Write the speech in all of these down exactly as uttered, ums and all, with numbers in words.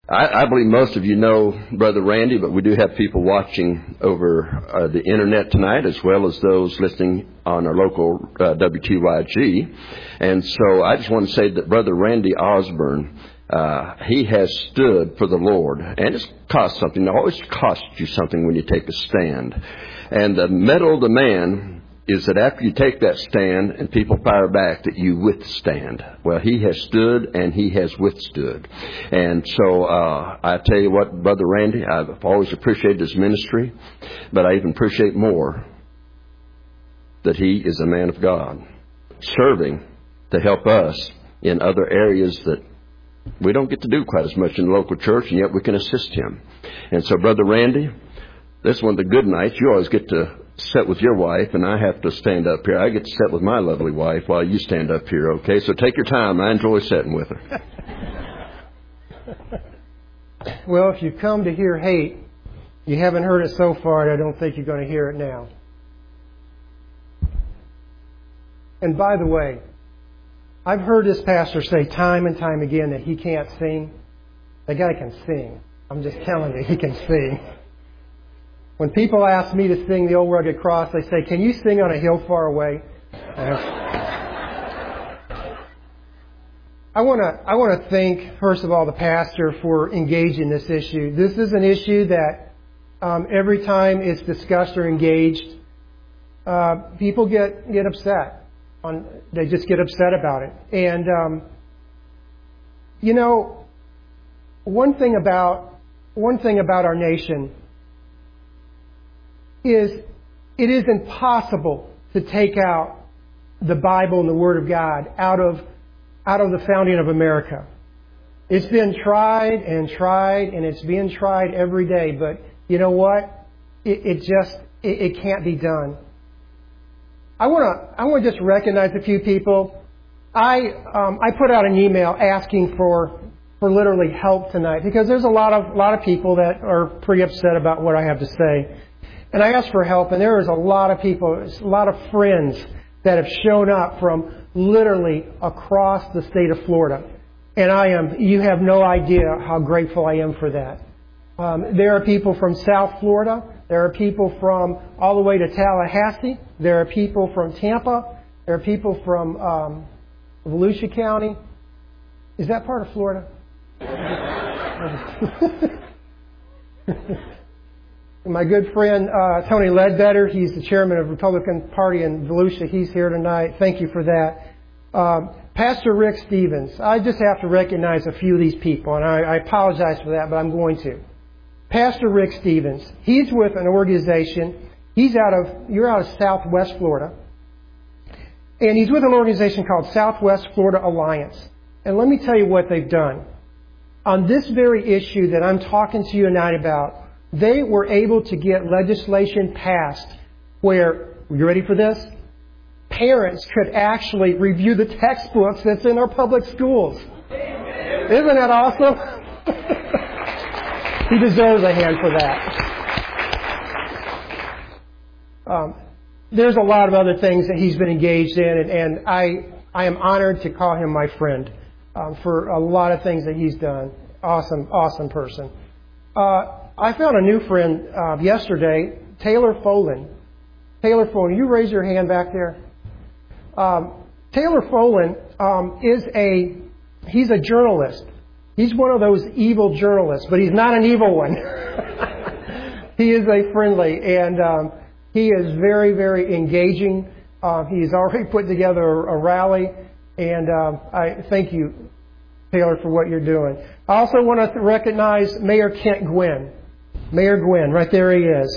I, I believe most of you know Brother Randy, but we do have people watching over uh, the internet tonight, as well as those listening on our local uh, W T Y G. And so I just want to say that Brother Randy Osborne, uh, he has stood for the Lord, and it's cost something. It always costs you something when you take a stand. And the medal of the man is that after you take that stand and people fire back, that you withstand. Well, he has stood and he has withstood. And so uh, I tell you what, Brother Randy, I've always appreciated his ministry, but I even appreciate more that he is a man of God, serving to help us in other areas that we don't get to do quite as much in the local church, and yet we can assist him. And so, Brother Randy, this is one of the good nights. You always get to sit with your wife, and I have to stand up here. I get to sit with my lovely wife while you stand up here, okay? So take your time. I enjoy sitting with her. Well, if you come to hear hate, you haven't heard it so far, and I don't think you're going to hear it now. And by the way, I've heard this pastor say time and time again that he can't sing. The guy can sing. I'm just telling you, he can sing. When people ask me to sing the Old Rugged Cross, they say, "Can you sing On a Hill Far Away?" I want to I want to thank, first of all, the pastor for engaging this issue. This is an issue that um, every time it's discussed or engaged, uh, people get, get upset. On, they just get upset about it. And, um, you know, one thing about one thing about our nation is it is impossible to take out the Bible and the Word of God out of out of the founding of America. It's been tried and tried, and it's being tried every day. But you know what? It, it just it, it can't be done. I want to I want to just recognize a few people. I um, I put out an email asking for for literally help tonight, because there's a lot of a lot of people that are pretty upset about what I have to say. And I asked for help, and there is a lot of people, a lot of friends that have shown up from literally across the state of Florida. And I am, you have no idea how grateful I am for that. Um, there are people from South Florida. There are people from all the way to Tallahassee. There are people from Tampa. There are people from um, Volusia County. Is that part of Florida? My good friend uh, Tony Ledbetter, he's the chairman of the Republican Party in Volusia. He's here tonight. Thank you for that. Um, Pastor Rick Stevens. I just have to recognize a few of these people, and I, I apologize for that, but I'm going to. Pastor Rick Stevens. He's with an organization. He's out of you're out of Southwest Florida, and he's with an organization called Southwest Florida Alliance. And let me tell you what they've done on this very issue that I'm talking to you tonight about. They were able to get legislation passed where, are you ready for this? Parents could actually review the textbooks that's in our public schools. Isn't that awesome? He deserves a hand for that. Um, there's a lot of other things that he's been engaged in, and, and I I am honored to call him my friend um, for a lot of things that he's done. Awesome, awesome person. Uh, I found a new friend uh, yesterday, Taylor Folan. Taylor Folan, you raise your hand back there. Um, Taylor Folan um, is a, he's a journalist. He's one of those evil journalists, but he's not an evil one. He is a friendly, and um, he is very, very engaging. Uh, he's already put together a, a rally, and um, I thank you, Taylor, for what you're doing. I also want to recognize Mayor Kent Gwynn. Mayor Gwynn, right there he is.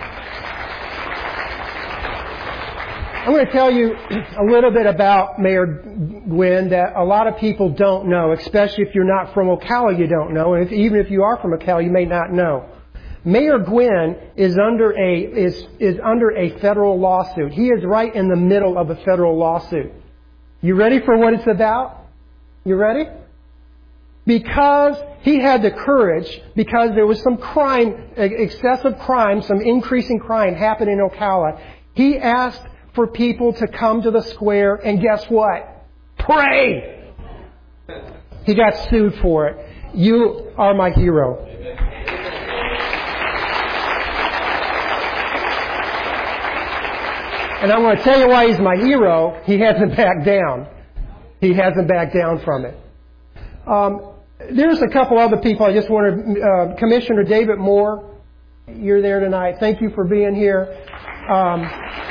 I'm going to tell you a little bit about Mayor Gwynn that a lot of people don't know, especially if you're not from Ocala, you don't know, and if, even if you are from Ocala, you may not know. Mayor Gwynn is under a is is under a federal lawsuit. He is right in the middle of a federal lawsuit. You ready for what it's about? You ready? Because he had the courage, because there was some crime, excessive crime, some increasing crime happening in Ocala, he asked for people to come to the square and guess what? Pray! He got sued for it. You are my hero. And I'm going to tell you why he's my hero. He hasn't backed down. He hasn't backed down from it. Um, there's a couple other people I just want to... Uh, Commissioner David Moore, you're there tonight. Thank you for being here. Um,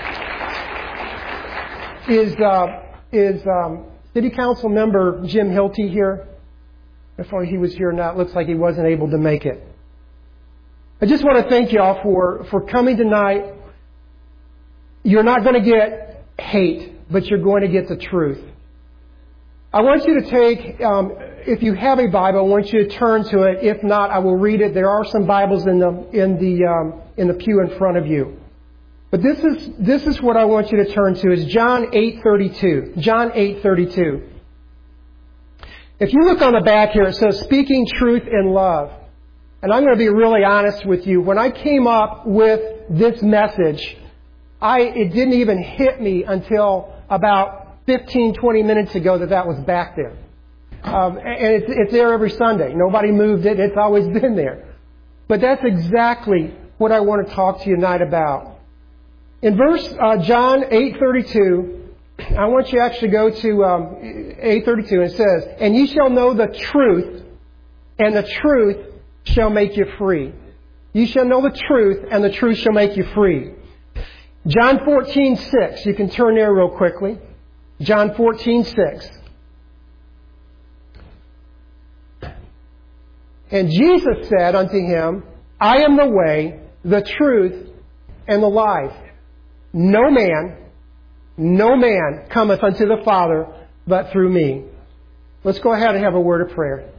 is uh, is um, City Council member Jim Hilty here? If he was here or not, looks like he wasn't able to make it. I just want to thank y'all for, for coming tonight. You're not going to get hate, but you're going to get the truth. I want you to take, um, if you have a Bible, I want you to turn to it. If not, I will read it. There are some Bibles in the in the um, in the pew in front of you. But this is this is what I want you to turn to. Is John eight thirty-two. John eight thirty-two. If you look on the back here, it says "Speaking truth in love." And I'm going to be really honest with you. When I came up with this message, I it didn't even hit me until about fifteen, twenty minutes ago that that was back there. Um, and it's, it's there every Sunday. Nobody moved it. It's always been there. But that's exactly what I want to talk to you tonight about. In verse uh, John eight thirty-two, I want you to actually go to um, eight thirty-two. And it says, "And ye shall know the truth, and the truth shall make you free." You shall know the truth, and the truth shall make you free. John fourteen six. You can turn there real quickly. John fourteen six. "And Jesus said unto him, I am the way, the truth, and the life. No man, no man cometh unto the Father but through me." Let's go ahead and have a word of prayer.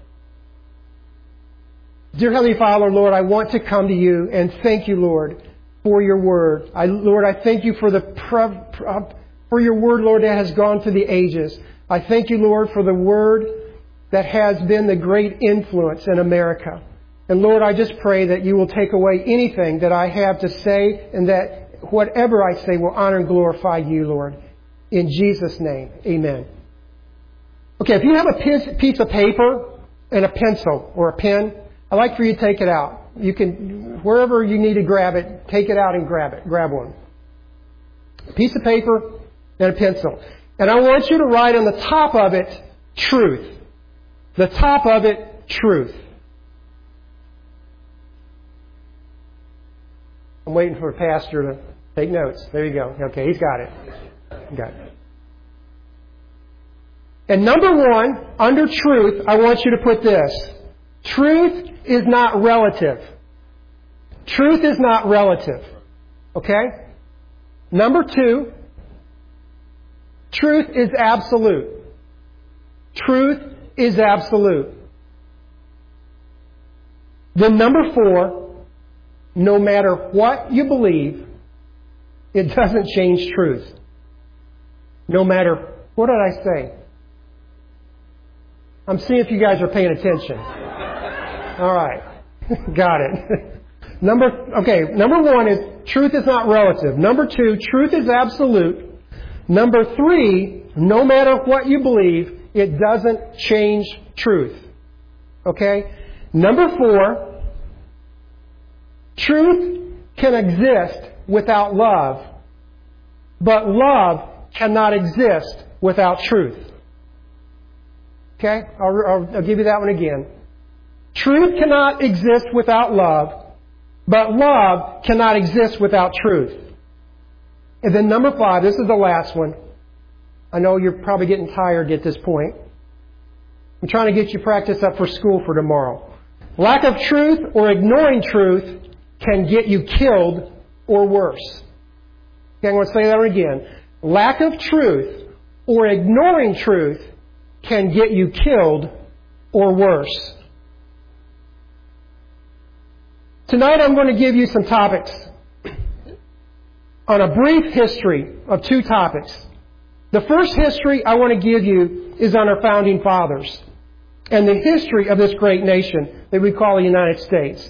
Dear Heavenly Father, Lord, I want to come to you and thank you, Lord, for your word. I, Lord, I thank you for the pre- for your word, Lord, that has gone through the ages. I thank you, Lord, for the word that has been the great influence in America. And Lord, I just pray that you will take away anything that I have to say, and that whatever I say will honor and glorify you, Lord. In Jesus' name, amen. Okay, if you have a piece of paper and a pencil or a pen, I'd like for you to take it out. You can, wherever you need to grab it, take it out and grab it. Grab one. A piece of paper and a pencil. And I want you to write on the top of it, truth. The top of it, truth. I'm waiting for a pastor to take notes. There you go. Okay, he's got it. Got it. And number one, under truth, I want you to put this. Truth is not relative. Truth is not relative. Okay? Number two, truth is absolute. Truth is absolute. Then number four, no matter what you believe, it doesn't change truth. No matter, what did I say? I'm seeing if you guys are paying attention. All right. Got it. Number, okay, number one is truth is not relative. Number two, truth is absolute. Number three, no matter what you believe, it doesn't change truth. Okay? Number four, truth can exist without love, but love cannot exist without truth. Okay? I'll, I'll, I'll give you that one again. Truth cannot exist without love, but love cannot exist without truth. And then number five, this is the last one. I know you're probably getting tired at this point. I'm trying to get you practiced up for school for tomorrow. Lack of truth or ignoring truth can get you killed or worse. Okay, I'm going to say that again. Lack of truth or ignoring truth can get you killed or worse. Tonight I'm going to give you some topics on a brief history of two topics. The first history I want to give you is on our founding fathers and the history of this great nation that we call the United States.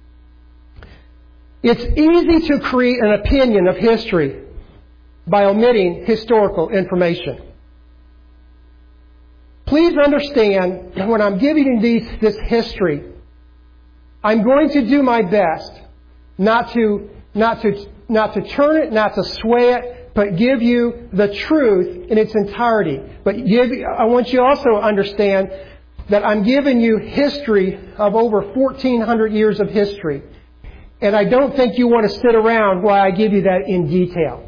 It's easy to create an opinion of history by omitting historical information. please understand when I'm giving you these, this history, I'm going to do my best not to, not to, not to turn it, not to sway it, but give you the truth in its entirety. But give, I want you also to understand that I'm giving you history of over fourteen hundred years of history. And I don't think you want to sit around while I give you that in detail.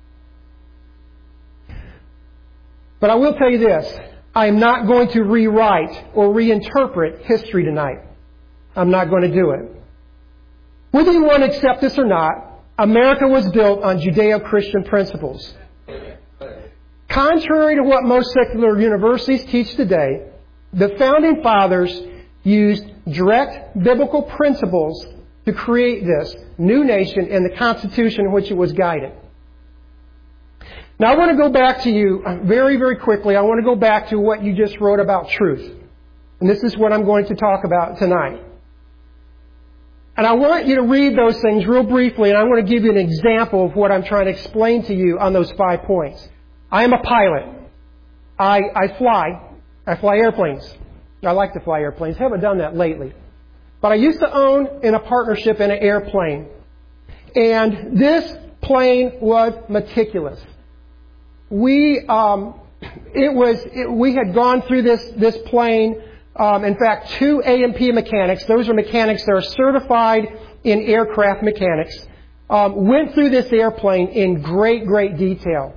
But I will tell you this. I am not going to rewrite or reinterpret history tonight. I'm not going to do it. Whether you want to accept this or not, America was built on Judeo-Christian principles. Contrary to what most secular universities teach today, the Founding Fathers used direct biblical principles to create this new nation and the Constitution in which it was guided. Now I want to go back to you very, very quickly. I want to go back to what you just wrote about truth. And this is what I'm going to talk about tonight. And I want you to read those things real briefly, and I want to give you an example of what I'm trying to explain to you on those five points. I am a pilot. I, I fly. I fly airplanes. I like to fly airplanes. Haven't done that lately. But I used to own in a partnership in an airplane. And this plane was meticulous. We, um, it was, it, we had gone through this, this plane. Um, in fact, two A and P mechanics, those are mechanics that are certified in aircraft mechanics, um, went through this airplane in great, great detail.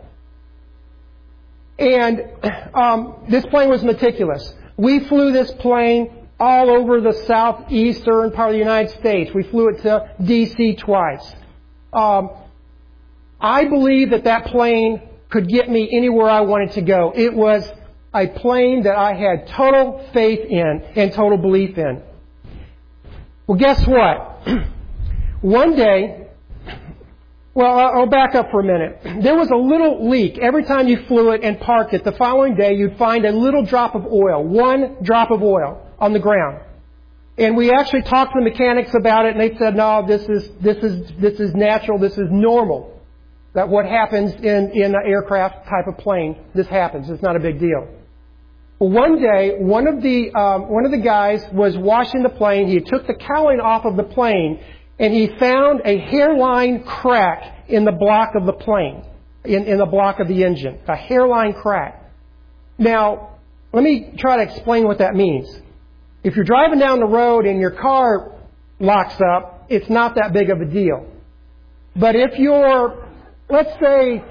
And um, this plane was meticulous. We flew this plane all over the southeastern part of the United States. We flew it to D C twice. Um, I believe that that plane could get me anywhere I wanted to go. It was a plane that I had total faith in and total belief in. Well, guess what? One day, well, I'll back up for a minute. There was a little leak. Every time you flew it and parked it, the following day you'd find a little drop of oil, one drop of oil on the ground. And we actually talked to the mechanics about it, and they said, no, this is, this is, this is natural, this is normal. That what happens in, in an aircraft type of plane, this happens. It's not a big deal. Well, one day, one of the um, one of the guys was washing the plane. He took the cowling off of the plane, and he found a hairline crack in the block of the plane, in, in the block of the engine, a hairline crack. Now, let me try to explain what that means. If you're driving down the road and your car locks up, it's not that big of a deal. But if you're, let's say,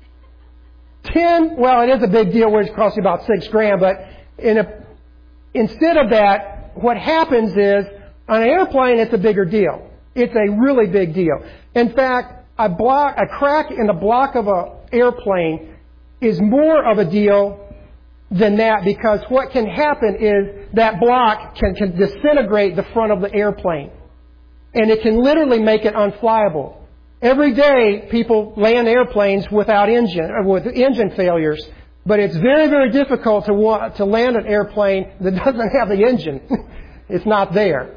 ten, well, it is a big deal where it costs you about six grand, but in a, instead of that, what happens is, on an airplane, it's a bigger deal. It's a really big deal. In fact, a block, a crack in the block of an airplane is more of a deal than that, because what can happen is that block can, can disintegrate the front of the airplane. And it can literally make it unflyable. Every day, people land airplanes without engine, or with engine failures, but it's very, very difficult to want, to land an airplane that doesn't have the engine. It's not there.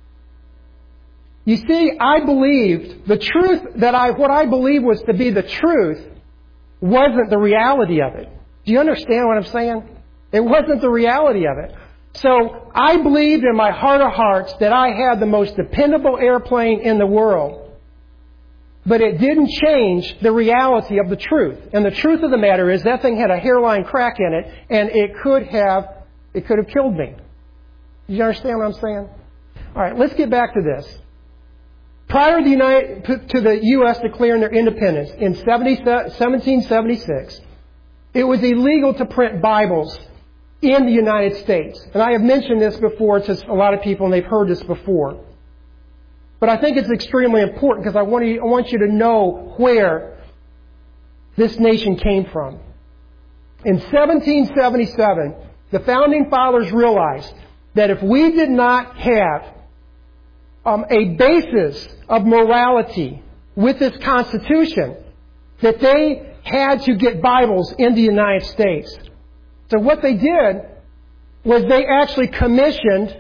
You see, I believed the truth that I, what I believed was to be the truth wasn't the reality of it. Do you understand what I'm saying? It wasn't the reality of it. So I believed in my heart of hearts that I had the most dependable airplane in the world. But it didn't change the reality of the truth. And the truth of the matter is that thing had a hairline crack in it, and it could have, it could have killed me. Do you understand what I'm saying? All right, let's get back to this. Prior to the, United, to the U S declaring their independence in seventeen seventy-six, it was illegal to print Bibles in the United States. And I have mentioned this before to a lot of people, and they've heard this before. But I think it's extremely important because I want you, I want you to know where this nation came from. In seventeen seventy-seven, the Founding Fathers realized that if we did not have um, a basis of morality with this Constitution, that they had to get Bibles in the United States. So what they did was they actually commissioned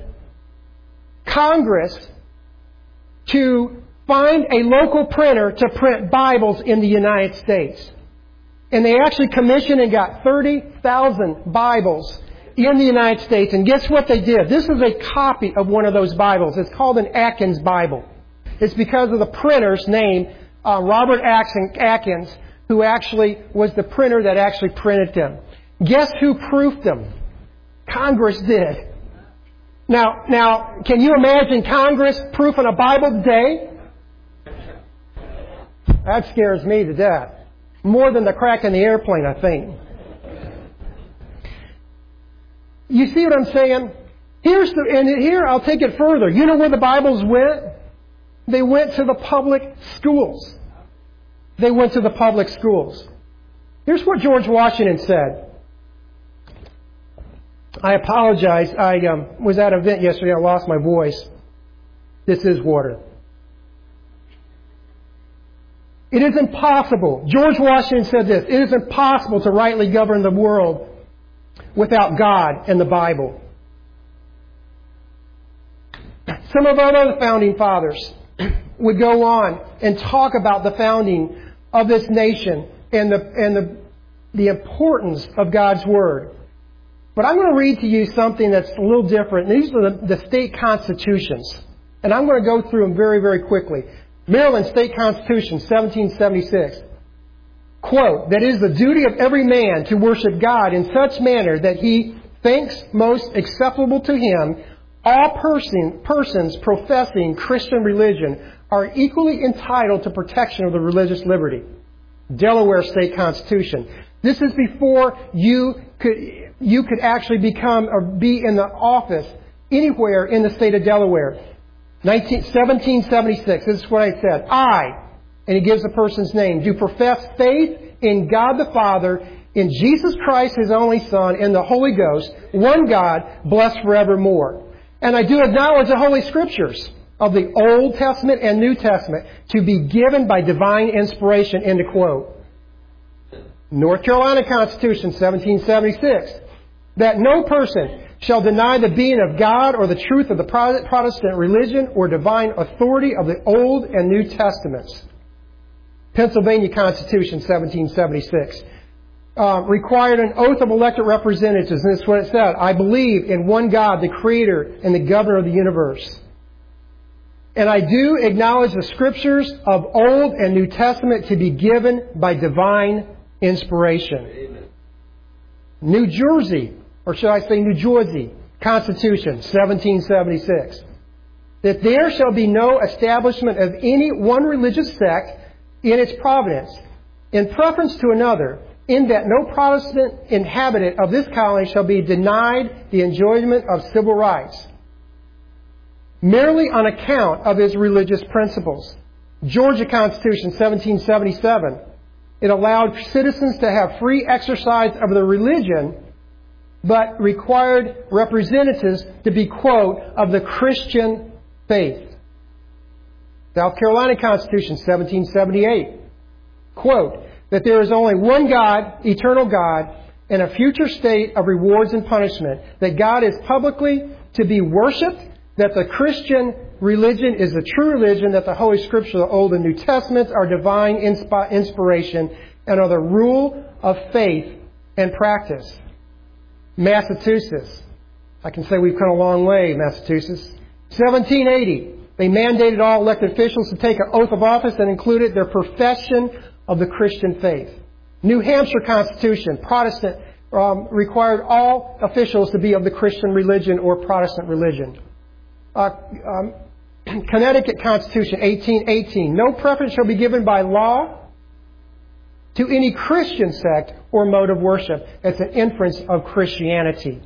Congress to find a local printer to print Bibles in the United States. And they actually commissioned and got thirty thousand Bibles in the United States. And guess what they did? This is a copy of one of those Bibles. It's called an Atkins Bible. It's because of the printer's name, uh, Robert Atkins, who actually was the printer that actually printed them. Guess who proofed them? Congress did. Now, now, can you imagine Congress proofing a Bible today? That scares me to death. More than the crack in the airplane, I think. You see what I'm saying? Here's the, and here I'll take it further. You know where the Bibles went? They went to the public schools. They went to the public schools. Here's what George Washington said. I apologize. I um, was at an event yesterday. I lost my voice. This is water. It is impossible. George Washington said this. It is impossible to rightly govern the world without God and the Bible. Some of our other founding fathers would go on and talk about the founding of this nation and the and the the importance of God's Word. But I'm going to read to you something that's a little different. These are the, the state constitutions. And I'm going to go through them very, very quickly. Maryland State Constitution, seventeen seventy-six. Quote, that it is the duty of every man to worship God in such manner that he thinks most acceptable to him. All person, persons professing Christian religion are equally entitled to protection of the religious liberty. Delaware State Constitution. This is before you could you could actually become or be in the office anywhere in the state of Delaware. seventeen seventy-six. This is what I said. I, and he gives the person's name, do profess faith in God the Father, in Jesus Christ, His only Son, and the Holy Ghost, one God, blessed forevermore. And I do acknowledge the Holy Scriptures of the Old Testament and New Testament to be given by divine inspiration, end of quote. North Carolina Constitution, seventeen seventy-six. That no person shall deny the being of God or the truth of the Protestant religion or divine authority of the Old and New Testaments. Pennsylvania Constitution, seventeen seventy-six. Uh, required an oath of elected representatives, and this is what it said. I believe in one God, the Creator and the Governor of the universe. And I do acknowledge the Scriptures of Old and New Testament to be given by divine inspiration. Amen. New Jersey, or should I say New Jersey, Constitution, seventeen seventy-six. That there shall be no establishment of any one religious sect in its province, in preference to another, in that no Protestant inhabitant of this colony shall be denied the enjoyment of civil rights, merely on account of his religious principles. Georgia Constitution, seventeen seventy-seven. It allowed citizens to have free exercise of their religion, but required representatives to be, quote, of the Christian faith. South Carolina Constitution, seventeen seventy-eight. Quote, that there is only one God, eternal God, and a future state of rewards and punishment, that God is publicly to be worshipped, that the Christian religion is the true religion, that the Holy Scripture, the Old and New Testaments, are divine insp- inspiration and are the rule of faith and practice. Massachusetts. I can say we've come a long way, Massachusetts. seventeen eighty. They mandated all elected officials to take an oath of office that included their profession of the Christian faith. New Hampshire Constitution, Protestant, um, required all officials to be of the Christian religion or Protestant religion. Uh, um, Connecticut Constitution, eighteen eighteen. No preference shall be given by law to any Christian sect or mode of worship. It's an inference of Christianity.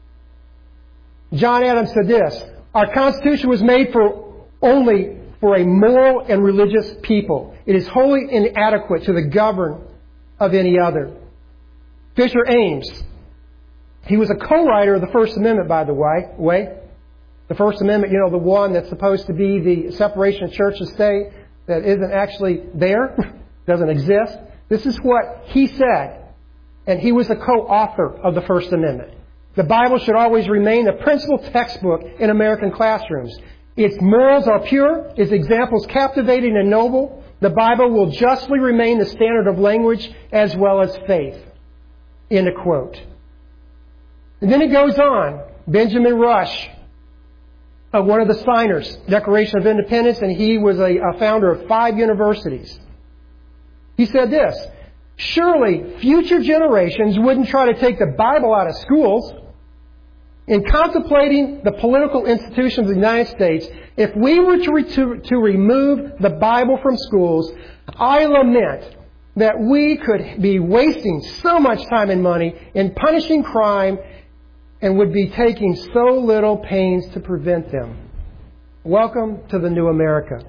John Adams said this, our Constitution was made for only for a moral and religious people. It is wholly inadequate to the govern of any other. Fisher Ames, he was a co-writer of the First Amendment, by the way. The First Amendment, you know, the one that's supposed to be the separation of church and state that isn't actually there, doesn't exist. This is what he said. And he was a co-author of the First Amendment. The Bible should always remain the principal textbook in American classrooms. Its morals are pure, its examples captivating and noble. The Bible will justly remain the standard of language as well as faith. End of quote. And then it goes on. Benjamin Rush, uh, one of the signers, Declaration of Independence, and he was a, a founder of five universities. He said this, surely future generations wouldn't try to take the Bible out of schools. In contemplating the political institutions of the United States, if we were to, re- to, to remove the Bible from schools, I lament that we could be wasting so much time and money in punishing crime and would be taking so little pains to prevent them. Welcome to the new America.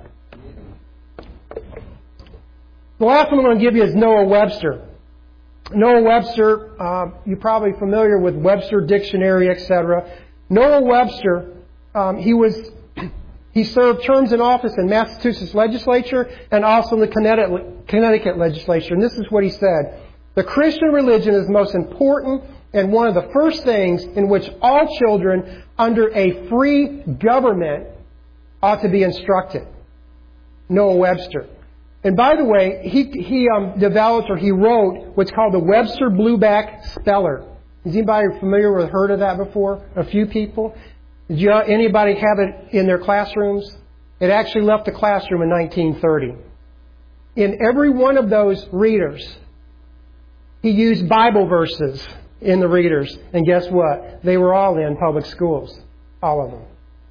The last one I'm going to give you is Noah Webster. Noah Webster, uh, you're probably familiar with Webster Dictionary, et cetera. Noah Webster, um, he was he served terms in office in Massachusetts legislature and also in the Connecticut, Connecticut legislature. And this is what he said: the Christian religion is most important and one of the first things in which all children under a free government ought to be instructed. Noah Webster. And by the way, he he um, developed or he wrote what's called the Webster Blueback Speller. Is anybody familiar with heard of that before? A few people. Did you, anybody have it in their classrooms? It actually left the classroom in nineteen thirty. In every one of those readers, he used Bible verses in the readers. And guess what? They were all in public schools. All of them.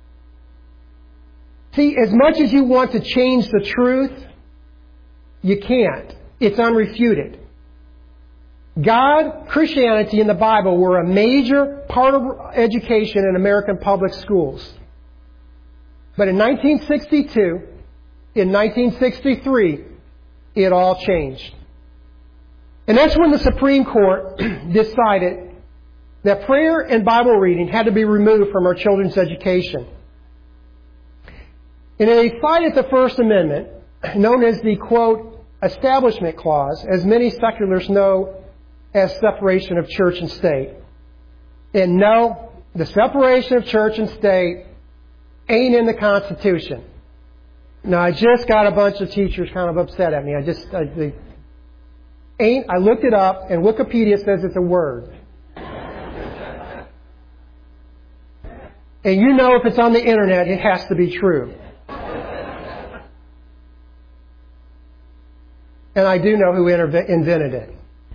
See, as much as you want to change the truth, you can't. It's unrefuted. God, Christianity, and the Bible were a major part of education in American public schools. But in nineteen sixty-two, in nineteen sixty-three, it all changed. And that's when the Supreme Court decided that prayer and Bible reading had to be removed from our children's education. And they cited the First Amendment, known as the, quote, Establishment Clause, as many seculars know as separation of church and state. And no, the separation of church and state ain't in the Constitution. Now, I just got a bunch of teachers kind of upset at me. I just, I, they ain't, I looked it up, and Wikipedia says it's a word. And you know if it's on the internet, it has to be true. And I do know who invented it.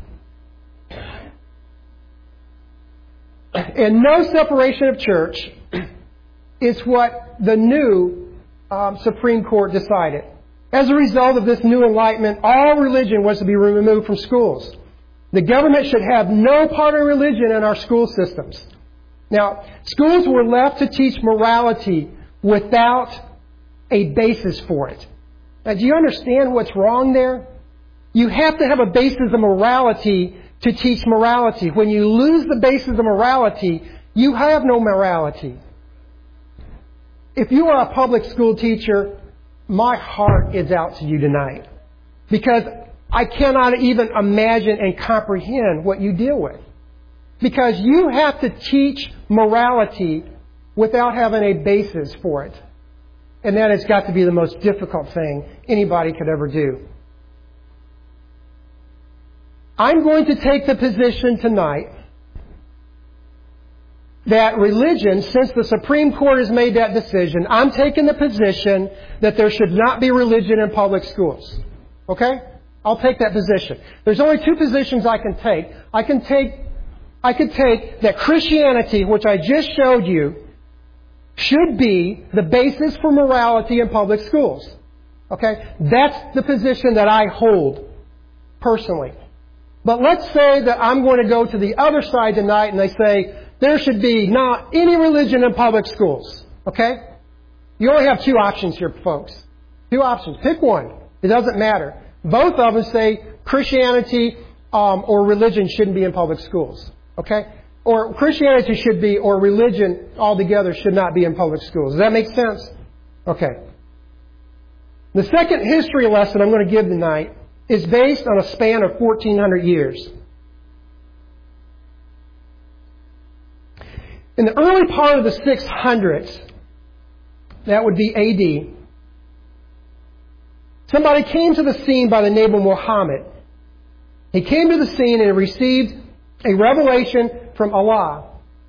And no separation of church is what the new um, Supreme Court decided. As a result of this new enlightenment, all religion was to be removed from schools. The government should have no part of religion in our school systems. Now, schools were left to teach morality without a basis for it. Now, do you understand what's wrong there? You have to have a basis of morality to teach morality. When you lose the basis of morality, you have no morality. If you are a public school teacher, my heart is out to you tonight. Because I cannot even imagine and comprehend what you deal with. Because you have to teach morality without having a basis for it. And that has got to be the most difficult thing anybody could ever do. I'm going to take the position tonight that religion, since the Supreme Court has made that decision, I'm taking the position that there should not be religion in public schools. Okay? I'll take that position. There's only two positions I can take. I can take, I could take that Christianity, which I just showed you, should be the basis for morality in public schools. Okay? That's the position that I hold personally. But let's say that I'm going to go to the other side tonight and they say there should be not any religion in public schools. Okay? You only have two options here, folks. Two options. Pick one. It doesn't matter. Both of them say Christianity um, or religion shouldn't be in public schools. Okay? Or Christianity should be, or religion altogether should not be in public schools. Does that make sense? Okay. The second history lesson I'm going to give tonight is based on a span of fourteen hundred years. In the early part of the six hundreds, that would be A D, somebody came to the scene by the name of Muhammad. He came to the scene and received a revelation from Allah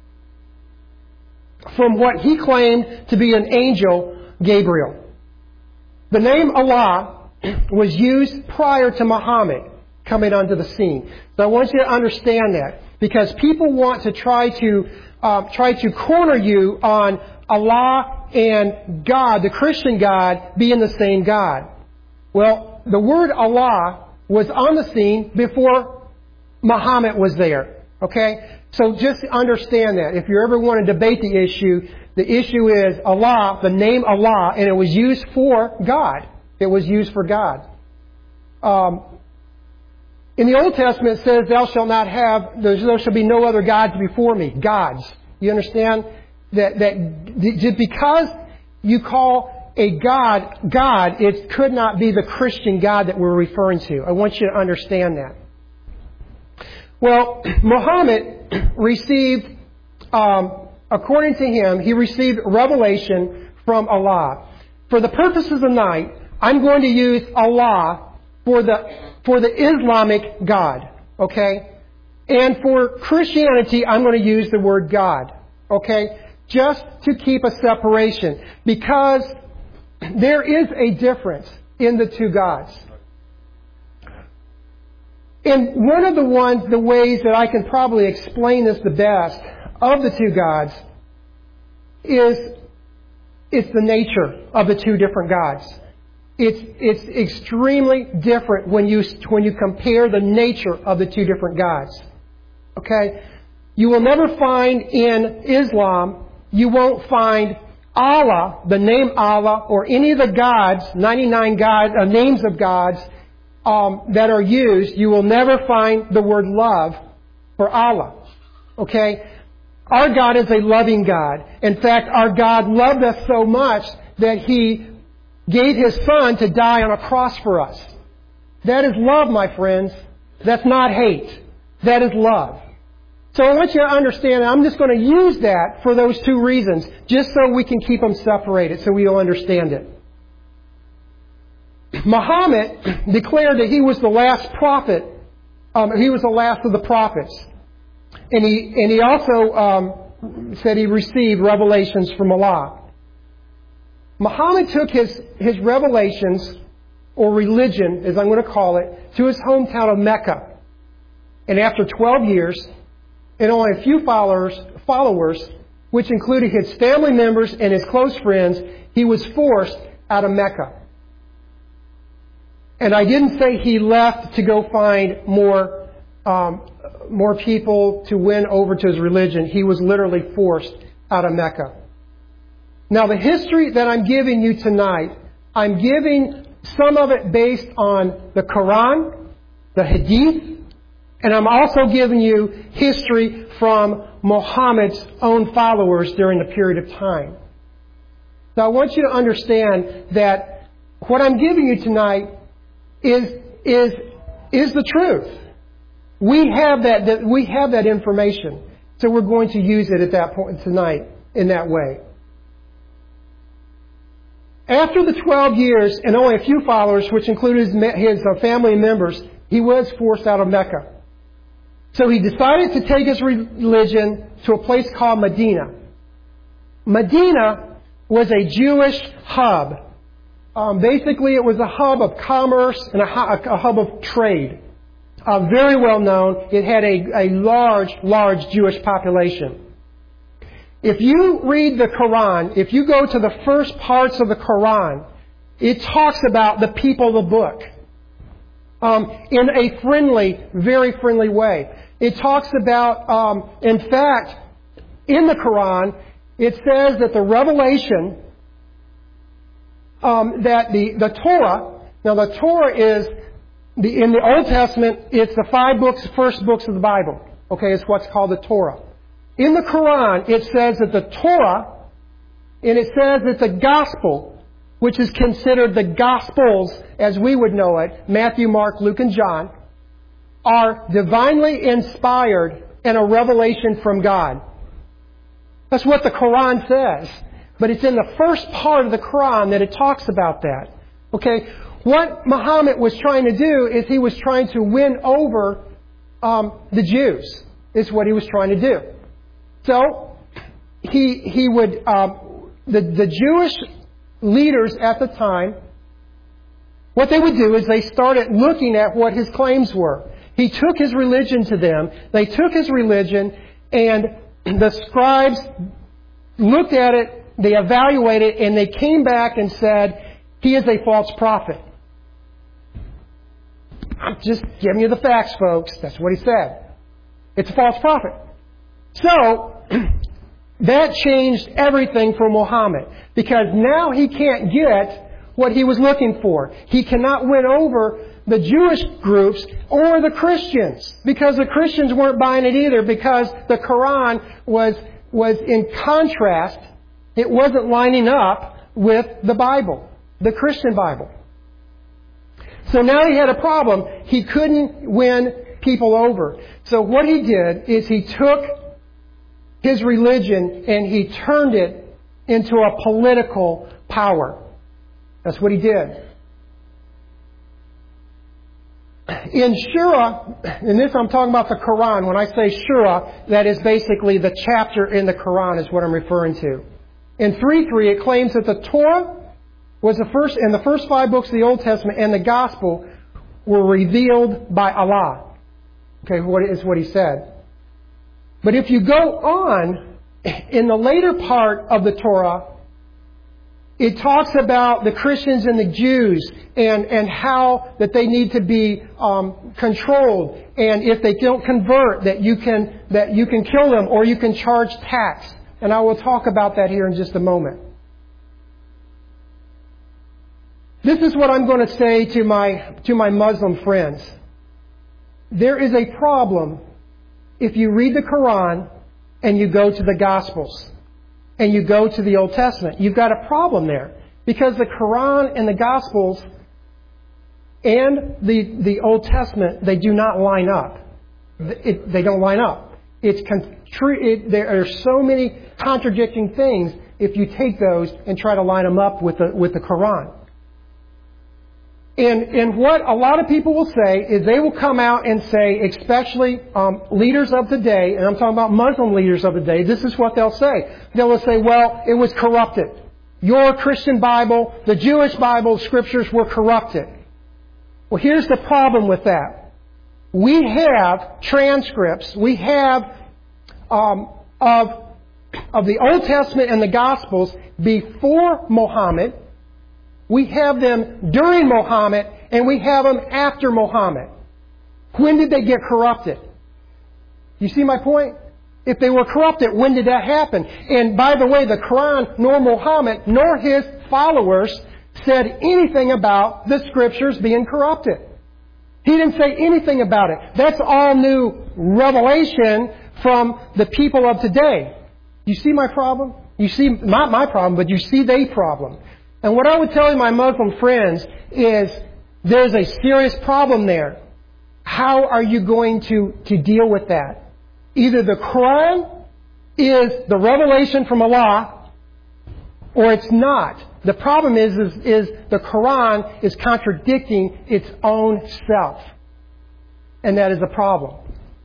from what he claimed to be an angel, Gabriel. The name Allah was used prior to Muhammad coming onto the scene. So I want you to understand that, because people want to try to uh, try to corner you on Allah and God, the Christian God, being the same God. Well, the word Allah was on the scene before Muhammad was there. Okay? So just understand that. If you ever want to debate the issue, the issue is Allah, the name Allah, and it was used for God. It was used for God. Um, in the Old Testament it says, thou shalt not have, there shall be no other gods before me. Gods. You understand? That, that just because you call a God, God, it could not be the Christian God that we're referring to. I want you to understand that. Well, Muhammad received, um, according to him, he received revelation from Allah. For the purposes of the night, I'm going to use Allah for the for the Islamic God, okay? And for Christianity, I'm going to use the word God, okay? Just to keep a separation, because there is a difference in the two gods. And one of the ones, the ways that I can probably explain this the best of the two gods is it's the nature of the two different gods. It's it's extremely different when you when you compare the nature of the two different gods. Okay? You will never find in Islam, you won't find Allah, the name Allah, or any of the gods, ninety-nine gods, uh, names of gods um, that are used. You will never find the word love for Allah. Okay? Our God is a loving God. In fact, our God loved us so much that He gave His Son to die on a cross for us. That is love, my friends. That's not hate. That is love. So I want you to understand, I'm just going to use that for those two reasons, just so we can keep them separated, so we'll understand it. Muhammad declared that he was the last prophet. Um, he was the last of the prophets. And he, and he also um, said he received revelations from Allah. Muhammad took his, his revelations, or religion, as I'm going to call it, to his hometown of Mecca. And after twelve years, and only a few followers, followers, which included his family members and his close friends, he was forced out of Mecca. And I didn't say he left to go find more, um, more people to win over to his religion. He was literally forced out of Mecca. Now, the history that I'm giving you tonight, I'm giving some of it based on the Quran, the Hadith, and I'm also giving you history from Muhammad's own followers during the period of time. Now, I want you to understand that what I'm giving you tonight is is is the truth. We have that, that we have that information, so we're going to use it at that point tonight in that way. After the twelve years and only a few followers, which included his, his family members, he was forced out of Mecca. So he decided to take his religion to a place called Medina. Medina was a Jewish hub. Um, basically, it was a hub of commerce and a, a hub of trade. Uh, very well known. It had a, a large, large Jewish population. If you read the Quran, if you go to the first parts of the Quran, it talks about the people of the book um, in a friendly, very friendly way. It talks about, um, in fact, in the Quran, it says that the revelation, um, that the, the Torah, now the Torah is, the, in the Old Testament, it's the five books, first books of the Bible. Okay, it's what's called the Torah. In the Quran, it says that the Torah, and it says that the Gospel, which is considered the Gospels as we would know it, Matthew, Mark, Luke, and John, are divinely inspired and a revelation from God. That's what the Quran says. But it's in the first part of the Quran that it talks about that. Okay? What Muhammad was trying to do is he was trying to win over um, the Jews. Is what he was trying to do. So, he he would um, the the Jewish leaders at the time, what they would do is they started looking at what his claims were. He took his religion to them. They took his religion, and the scribes looked at it, they evaluated it, and they came back and said, he is a false prophet. I'm just giving you the facts, folks. That's what he said. It's a false prophet. So, that changed everything for Muhammad, because now he can't get what he was looking for. He cannot win over the Jewish groups or the Christians, because the Christians weren't buying it either, because the Quran was was in contrast. It wasn't lining up with the Bible, the Christian Bible. So now he had a problem. He couldn't win people over. So what he did is he took his religion and he turned it into a political power. That's what he did. In Shura, and this I'm talking about the Quran. When I say Shura, that is basically the chapter in the Quran is what I'm referring to. In three three, it claims that the Torah was the first, and the first five books of the Old Testament and the Gospel were revealed by Allah. Okay, what is what he said. But if you go on, in the later part of the Torah, it talks about the Christians and the Jews and, and how that they need to be um, controlled, and if they don't convert, that you can that you can kill them or you can charge tax. And I will talk about that here in just a moment. This is what I'm going to say to my to my Muslim friends. There is a problem if you read the Quran and you go to the Gospels and you go to the Old Testament. You've got a problem there, because the Quran and the Gospels and the the Old Testament, they do not line up. It, they don't line up. It's it, there are so many contradicting things if you take those and try to line them up with the with the Quran. And, and what a lot of people will say is they will come out and say, especially um, leaders of the day, and I'm talking about Muslim leaders of the day, this is what they'll say. They'll say, well, it was corrupted. Your Christian Bible, the Jewish Bible, scriptures were corrupted. Well, here's the problem with that. We have transcripts, we have um, of, of the Old Testament and the Gospels before Muhammad. We have them during Muhammad, and we have them after Muhammad. When did they get corrupted? You see my point? If they were corrupted, when did that happen? And by the way, the Quran, nor Muhammad, nor his followers said anything about the scriptures being corrupted. He didn't say anything about it. That's all new revelation from the people of today. You see my problem? You see, not my problem, but you see their problem. And what I would tell my Muslim friends is there's a serious problem there. How are you going to, to deal with that? Either the Quran is the revelation from Allah, or it's not. The problem is, is, is the Quran is contradicting its own self. And that is a problem.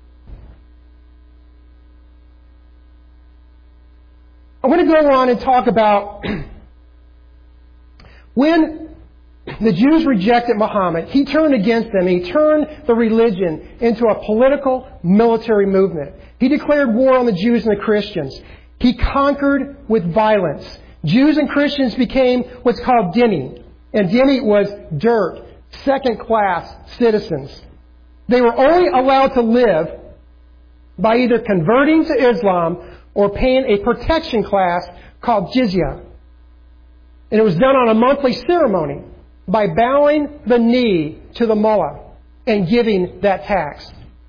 I want to go on and talk about when the Jews rejected Muhammad, he turned against them. He turned the religion into a political, military movement. He declared war on the Jews and the Christians. He conquered with violence. Jews and Christians became what's called dhimmi. And dhimmi was dirt, second-class citizens. They were only allowed to live by either converting to Islam or paying a protection class called jizya. And it was done on a monthly ceremony by bowing the knee to the mullah and giving that tax.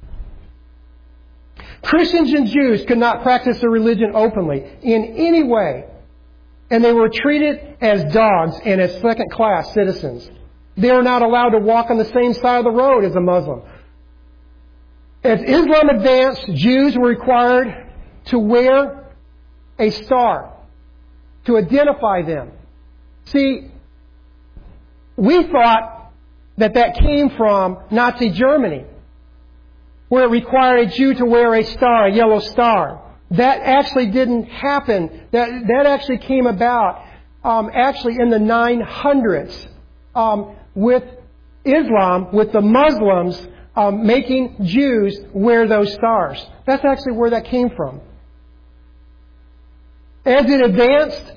Christians and Jews could not practice their religion openly in any way, and they were treated as dogs and as second-class citizens. They were not allowed to walk on the same side of the road as a Muslim. As Islam advanced, Jews were required to wear a star to identify them. See, we thought that that came from Nazi Germany, where it required a Jew to wear a star, a yellow star. that actually didn't happen. That, that actually came about um, actually in the nine hundreds um, with Islam, with the Muslims um, making Jews wear those stars. That's actually where that came from. As it advanced,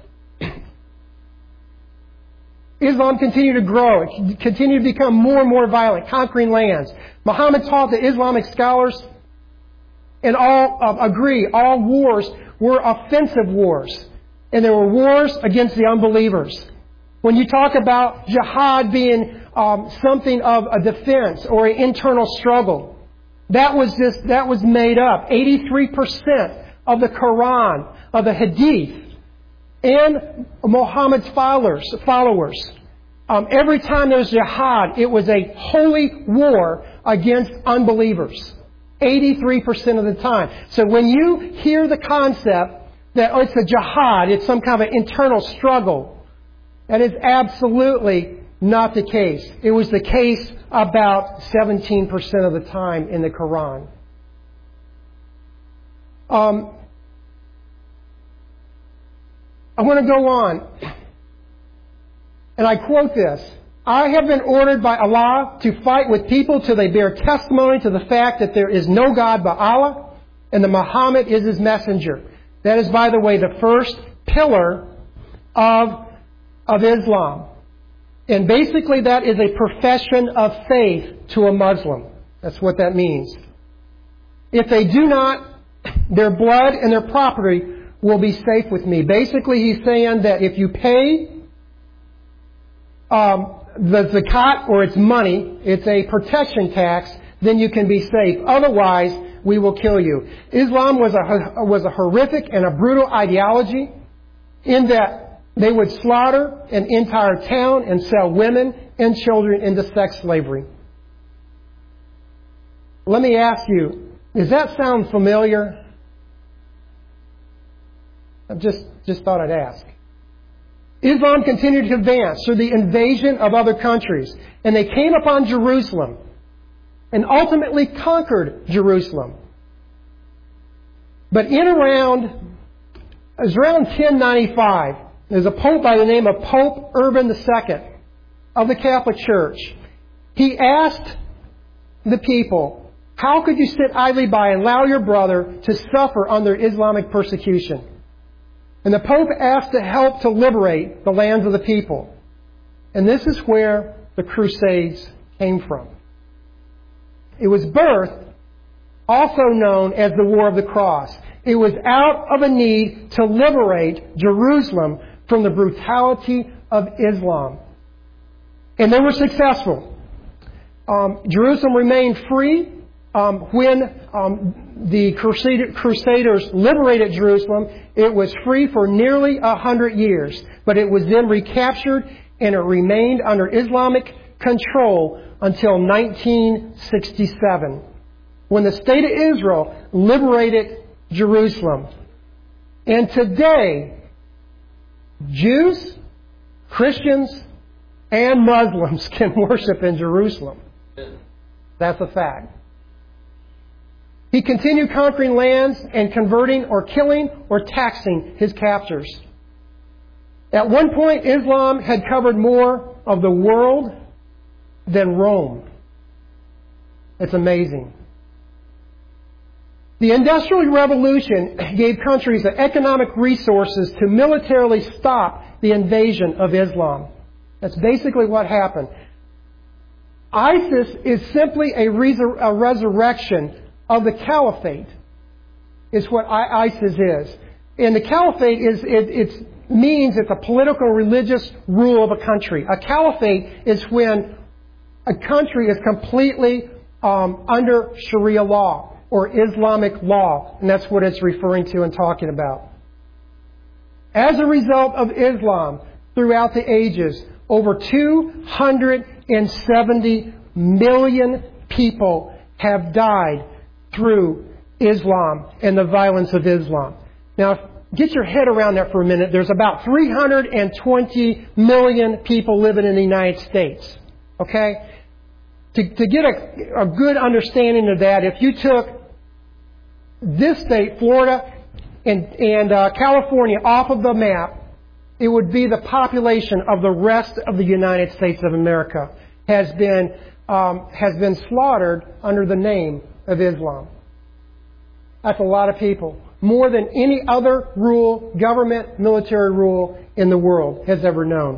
Islam continued to grow. It continued to become more and more violent, conquering lands. Muhammad taught that Islamic scholars and all uh, agree all wars were offensive wars. And there were wars against the unbelievers. When you talk about jihad being um, something of a defense or an internal struggle, that was just that was made up. eighty-three percent of the Quran, of the Hadith, and Muhammad's followers, followers um, every time there was jihad, it was a holy war against unbelievers. eighty-three percent of the time. So when you hear the concept that oh, it's a jihad, it's some kind of an internal struggle, that is absolutely not the case. It was the case about seventeen percent of the time in the Quran. Um, I want to go on. And I quote this. I have been ordered by Allah to fight with people till they bear testimony to the fact that there is no God but Allah and that Muhammad is His messenger. That is, by the way, the first pillar of, of Islam. And basically that is a profession of faith to a Muslim. That's what that means. If they do not, their blood and their property will be safe with me. Basically, he's saying that if you pay um, the zakat, or it's money, it's a protection tax, then you can be safe. Otherwise, we will kill you. Islam was a was a horrific and a brutal ideology in that they would slaughter an entire town and sell women and children into sex slavery. Let me ask you, does that sound familiar? I just, just thought I'd ask. Islam continued to advance through the invasion of other countries. And they came upon Jerusalem and ultimately conquered Jerusalem. But in around, it was around ten ninety-five, there's a pope by the name of Pope Urban the Second of the Catholic Church. He asked the people, how could you sit idly by and allow your brother to suffer under Islamic persecution? And the Pope asked to help to liberate the lands of the people. And this is where the Crusades came from. It was birthed, also known as the War of the Cross. It was out of a need to liberate Jerusalem from the brutality of Islam. And they were successful. Um, Jerusalem remained free um, when um, the Crusaders liberated Jerusalem. It was free for nearly a hundred years, but it was then recaptured and it remained under Islamic control until nineteen sixty-seven, when the State of Israel liberated Jerusalem. And today, Jews, Christians, and Muslims can worship in Jerusalem. That's a fact. He continued conquering lands and converting or killing or taxing his captors. At one point, Islam had covered more of the world than Rome. It's amazing. The Industrial Revolution gave countries the economic resources to militarily stop the invasion of Islam. That's basically what happened. ISIS is simply a, resur- a resurrection of the caliphate, is what ISIS is. And the caliphate is, it it's, means it's a political religious rule of a country. A caliphate is when a country is completely um, under Sharia law or Islamic law. And that's what it's referring to and talking about. As a result of Islam, throughout the ages, over two hundred seventy million people have died through Islam and the violence of Islam. Now, get your head around that for a minute. There's about three hundred twenty million people living in the United States. Okay? To, to get a, a good understanding of that, if you took this state, Florida, and, and uh, California off of the map, it would be the population of the rest of the United States of America has been um, has been slaughtered under the name of Islam. That's a lot of people. More than any other rule, government, military rule in the world has ever known.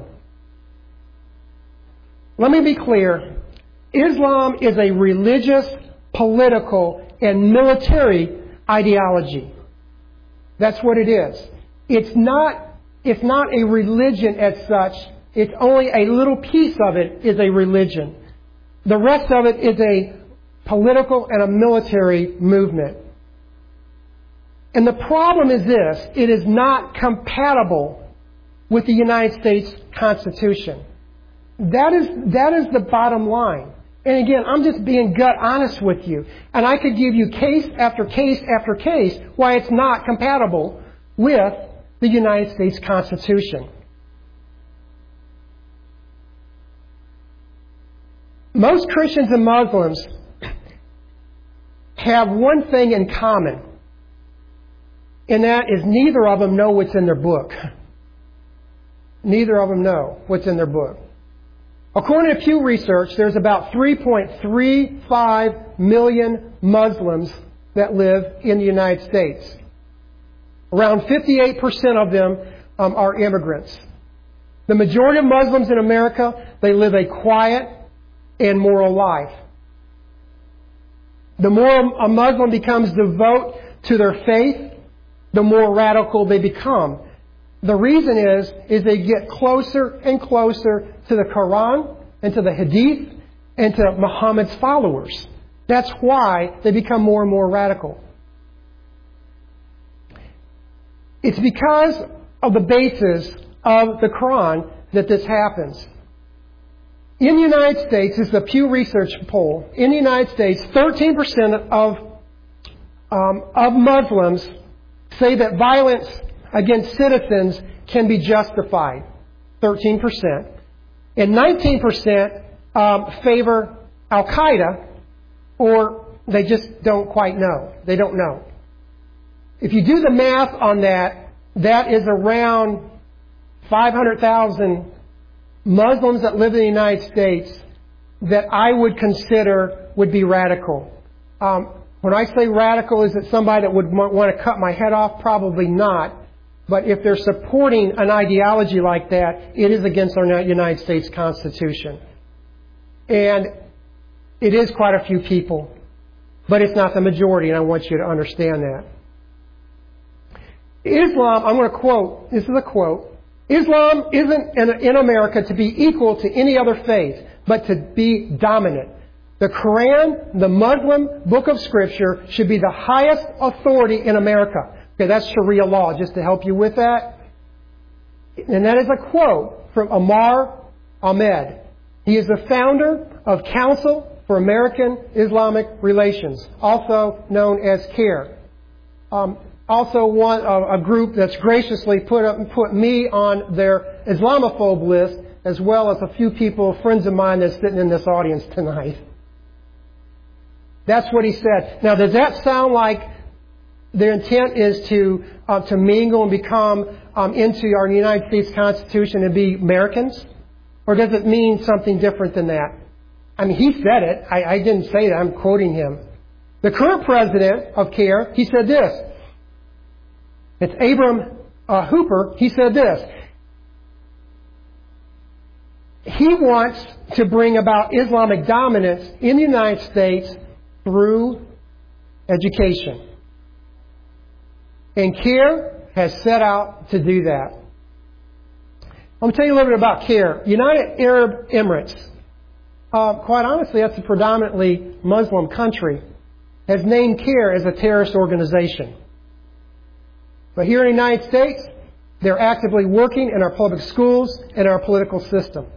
Let me be clear. Islam is a religious, political, and military ideology. That's what it is. It's not, it's not a religion as such. It's only a little piece of it is a religion. The rest of it is a political and a military movement. And the problem is this: it is not compatible with the United States Constitution. That is, that is the bottom line. And again, I'm just being gut honest with you. And I could give you case after case after case why it's not compatible with the United States Constitution. Most Christians and Muslims have one thing in common, and that is neither of them know what's in their book. Neither of them know what's in their book. According to Pew Research, there's about three point three five million Muslims that live in the United States. Around fifty-eight percent of them um, are immigrants. The majority of Muslims in America, they live a quiet and moral life. The more a Muslim becomes devout to their faith, the more radical they become. The reason is, is they get closer and closer to the Quran and to the Hadith and to Muhammad's followers. That's why they become more and more radical. It's because of the basis of the Quran that this happens. In the United States, this is a Pew Research poll, in the United States, thirteen percent of, um, of Muslims say that violence against citizens can be justified. thirteen percent. And nineteen percent um, favor Al-Qaeda, or they just don't quite know. They don't know. If you do the math on that, that is around five hundred thousand Muslims that live in the United States that I would consider would be radical. Um, when I say radical, is it somebody that would want to cut my head off? Probably not. But if they're supporting an ideology like that, it is against our United States Constitution. And it is quite a few people. But it's not the majority, and I want you to understand that. Islam, I'm going to quote, this is a quote, Islam isn't in, in America to be equal to any other faith, but to be dominant. The Quran, the Muslim book of Scripture, should be the highest authority in America. Okay, that's Sharia law, just to help you with that. And that is a quote from Ammar Ahmed. He is the founder of Council for American Islamic Relations, also known as CARE. Um, also one uh, a group that's graciously put up put me on their Islamophobe list, as well as a few people, friends of mine, that's sitting in this audience tonight. That's what he said. Now, does that sound like their intent is to uh, to mingle and become um, into our United States Constitution and be Americans? Or does it mean something different than that? I mean, he said it. I, I didn't say that. I'm quoting him. The current president of CARE, he said this. It's Abram uh, Hooper. He said this. He wants to bring about Islamic dominance in the United States through education. And CARE has set out to do that. I'm going to tell you a little bit about CARE. United Arab Emirates, uh, quite honestly, that's a predominantly Muslim country, has named CARE as a terrorist organization. But here in the United States, they're actively working in our public schools and our political system.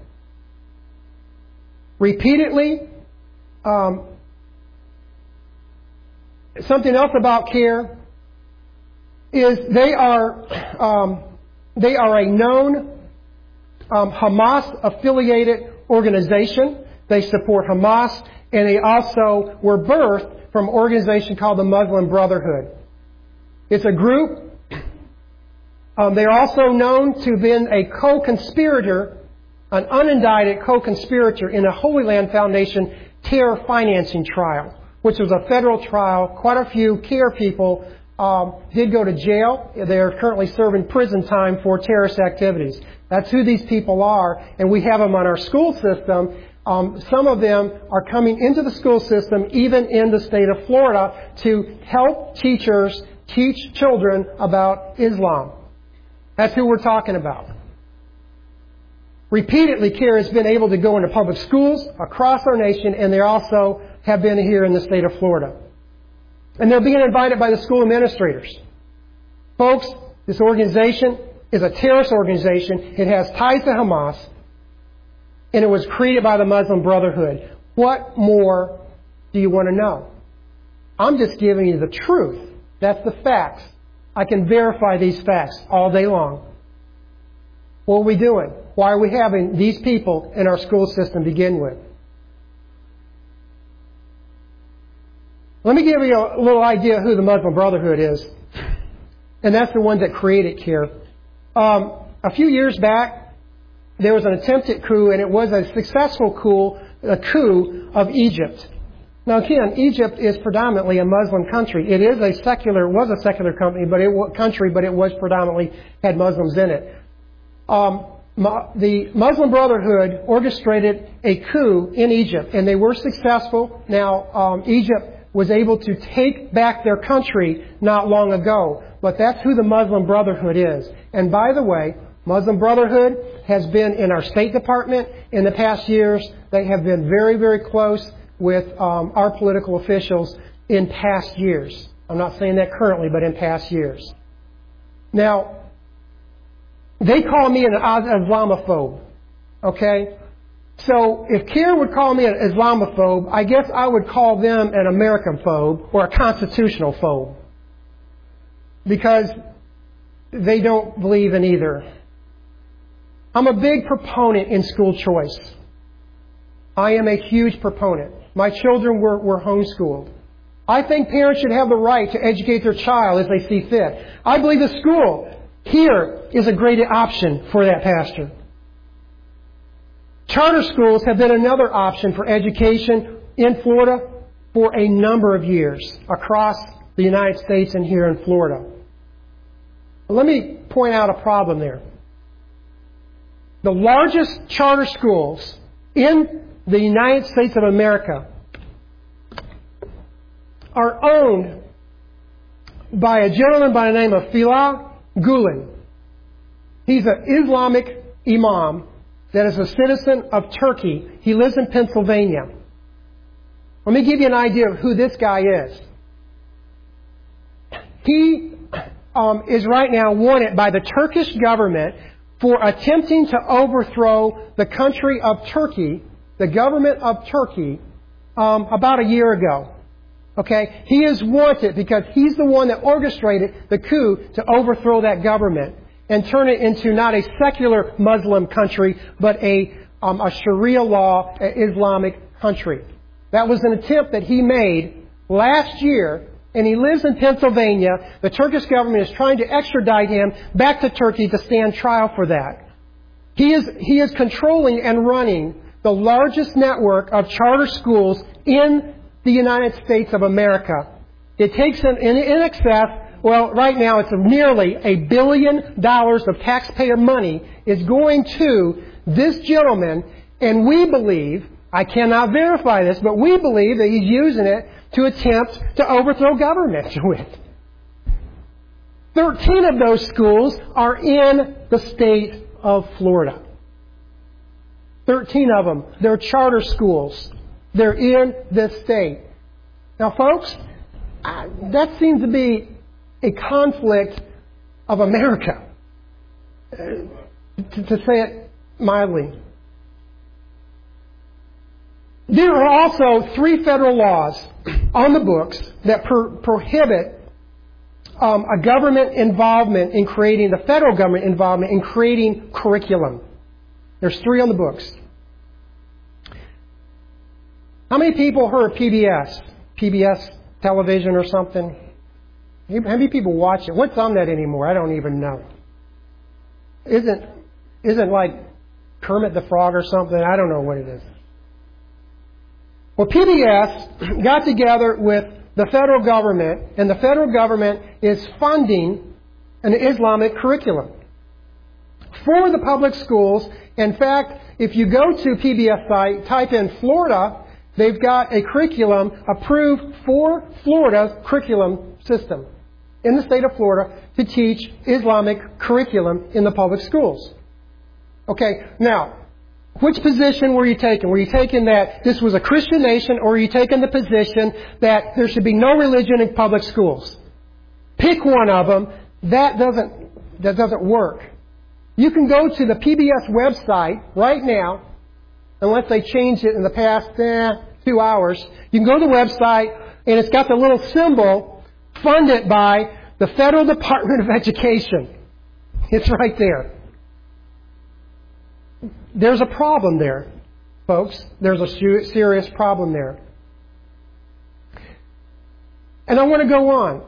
Repeatedly, um, something else about CARE is they are um, they are a known um, Hamas-affiliated organization. They support Hamas, and they also were birthed from an organization called the Muslim Brotherhood. It's a group Um, they're also known to have been a co-conspirator, an unindicted co-conspirator in a Holy Land Foundation terror financing trial, which was a federal trial. Quite a few CARE people um, did go to jail. They are currently serving prison time for terrorist activities. That's who these people are, and we have them on our school system. Um, some of them are coming into the school system, even in the state of Florida, to help teachers teach children about Islam. That's who we're talking about. Repeatedly, CARE has been able to go into public schools across our nation, and they also have been here in the state of Florida. And they're being invited by the school administrators. Folks, this organization is a terrorist organization. It has ties to Hamas, and it was created by the Muslim Brotherhood. What more do you want to know? I'm just giving you the truth. That's the facts. I can verify these facts all day long. What are we doing? Why are we having these people in our school system to begin with? Let me give you a little idea of who the Muslim Brotherhood is. And that's the ones that created CARE. Um, a few years back, there was an attempted coup, and it was a successful coup, a coup of Egypt. Now again, Egypt is predominantly a Muslim country. It is a secular, was a secular company, but it country, but it was predominantly had Muslims in it. Um, the Muslim Brotherhood orchestrated a coup in Egypt, and they were successful. Now, um, Egypt was able to take back their country not long ago, but that's who the Muslim Brotherhood is. And by the way, Muslim Brotherhood has been in our State Department in the past years. They have been very, very close with um, our political officials in past years. I'm not saying that currently, but in past years. Now, they call me an Islamophobe, okay? So if CARE would call me an Islamophobe, I guess I would call them an American phobe or a constitutional phobe, because they don't believe in either. I'm a big proponent in school choice. I am a huge proponent. My children were, were homeschooled. I think parents should have the right to educate their child as they see fit. I believe the school here is a great option for that pastor. Charter schools have been another option for education in Florida for a number of years across the United States and here in Florida. Let me point out a problem there. The largest charter schools in the United States of America are owned by a gentleman by the name of Fethullah Gulen. He's an Islamic imam that is a citizen of Turkey. He lives in Pennsylvania. Let me give you an idea of who this guy is. He um, is right now wanted by the Turkish government for attempting to overthrow the country of Turkey, the government of Turkey, um, about a year ago. Okay? He is wanted because he's the one that orchestrated the coup to overthrow that government and turn it into not a secular Muslim country, but a, um, a Sharia law Islamic country. That was an attempt that he made last year, and he lives in Pennsylvania. The Turkish government is trying to extradite him back to Turkey to stand trial for that. He is, he is controlling and running the largest network of charter schools in the United States of America. It takes in, in, in excess, well, right now it's nearly a billion dollars of taxpayer money is going to this gentleman, and we believe, I cannot verify this, but we believe that he's using it to attempt to overthrow government with. Thirteen of those schools are in the state of Florida. Thirteen of them. They're charter schools. They're in this state. Now, folks, that seems to be a conflict of America, to, to say it mildly. There are also three federal laws on the books that pro- prohibit um, a government involvement in creating, the federal government involvement in creating curriculum. There's three on the books. How many people heard P B S? P B S television or something? How many people watch it? What's on that anymore? I don't even know. isn't isn't like Kermit the Frog or something. I don't know what it is. Well, P B S got together with the federal government, and the federal government is funding an Islamic curriculum for the public schools. In fact, if you go to P B S site, type in Florida, they've got a curriculum approved for Florida's curriculum system in the state of Florida to teach Islamic curriculum in the public schools. Okay, now, which position were you taking? Were you taking that this was a Christian nation, or were you taking the position that there should be no religion in public schools? Pick one of them. That doesn't, that doesn't work. You can go to the P B S website right now, unless they changed it in the past eh, two hours. You can go to the website, and it's got the little symbol funded by the Federal Department of Education. It's right there. There's a problem there, folks. There's a serious problem there. And I want to go on.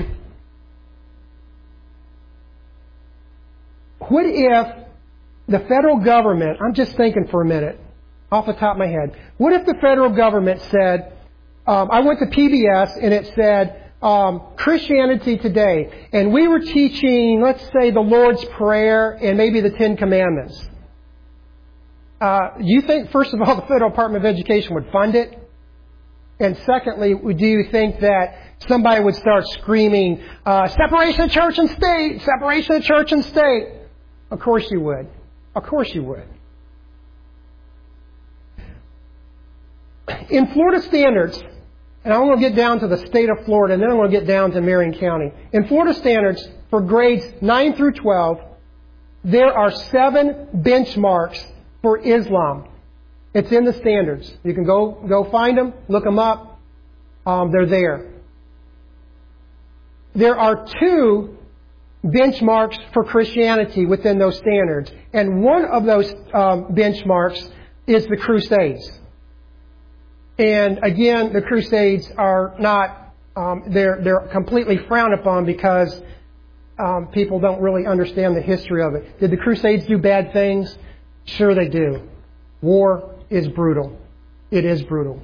What if the federal government, I'm just thinking for a minute, off the top of my head, what if the federal government said, um, I went to P B S and it said, um, Christianity Today, and we were teaching, let's say, the Lord's Prayer and maybe the Ten Commandments. Uh, do you think, first of all, the Federal Department of Education would fund it? And secondly, do you think that somebody would start screaming, uh, separation of church and state, separation of church and state? Of course you would. Of course you would. In Florida standards, and I'm going to get down to the state of Florida, and then I'm going to get down to Marion County. In Florida standards, for grades nine through twelve, there are seven benchmarks for Islam. It's in the standards. You can go go find them, look them up. Um, they're there. There are two benchmarks for Christianity within those standards, and one of those um, benchmarks is the Crusades. And again, the Crusades are not, um, they're, they're completely frowned upon because um, people don't really understand the history of it. Did the Crusades do bad things? Sure they do. War is brutal. It is brutal.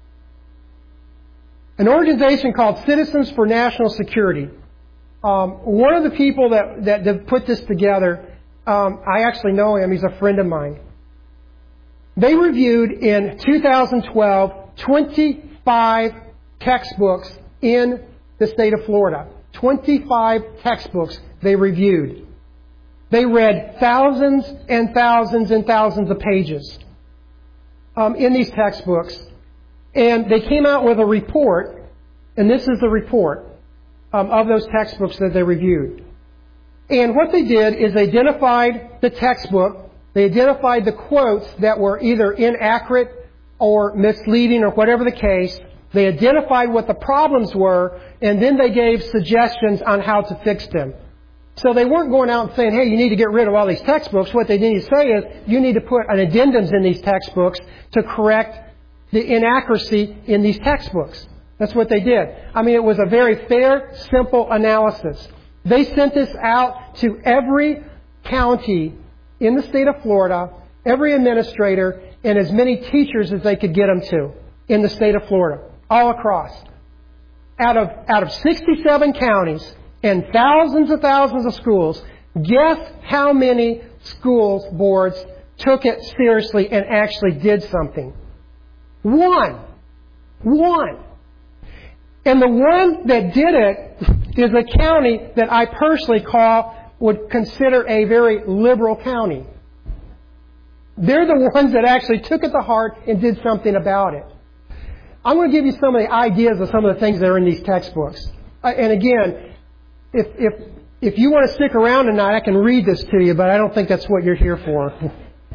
An organization called Citizens for National Security. Um, one of the people that, that, that put this together, um, I actually know him. He's a friend of mine. They reviewed in two thousand twelve twenty-five textbooks in the state of Florida. twenty-five textbooks they reviewed. They read thousands and thousands and thousands of pages um, in these textbooks. And they came out with a report, and this is the report um, of those textbooks that they reviewed. And what they did is they identified the textbook. They identified the quotes that were either inaccurate or misleading or whatever the case. They identified what the problems were, and then they gave suggestions on how to fix them. So they weren't going out and saying, hey, you need to get rid of all these textbooks. What they need to say is, you need to put an addendums in these textbooks to correct the inaccuracy in these textbooks. That's what they did. I mean, it was a very fair, simple analysis. They sent this out to every county in the state of Florida, every administrator, and as many teachers as they could get them to in the state of Florida, all across. Out of, out of sixty-seven counties and thousands and thousands of schools, guess how many schools boards took it seriously and actually did something? One. One. And the one that did it is a county that I personally call, would consider a very liberal county. They're the ones that actually took it to heart and did something about it. I'm going to give you some of the ideas of some of the things that are in these textbooks. Uh, and again, if, if, if you want to stick around tonight, I can read this to you, but I don't think that's what you're here for. I'm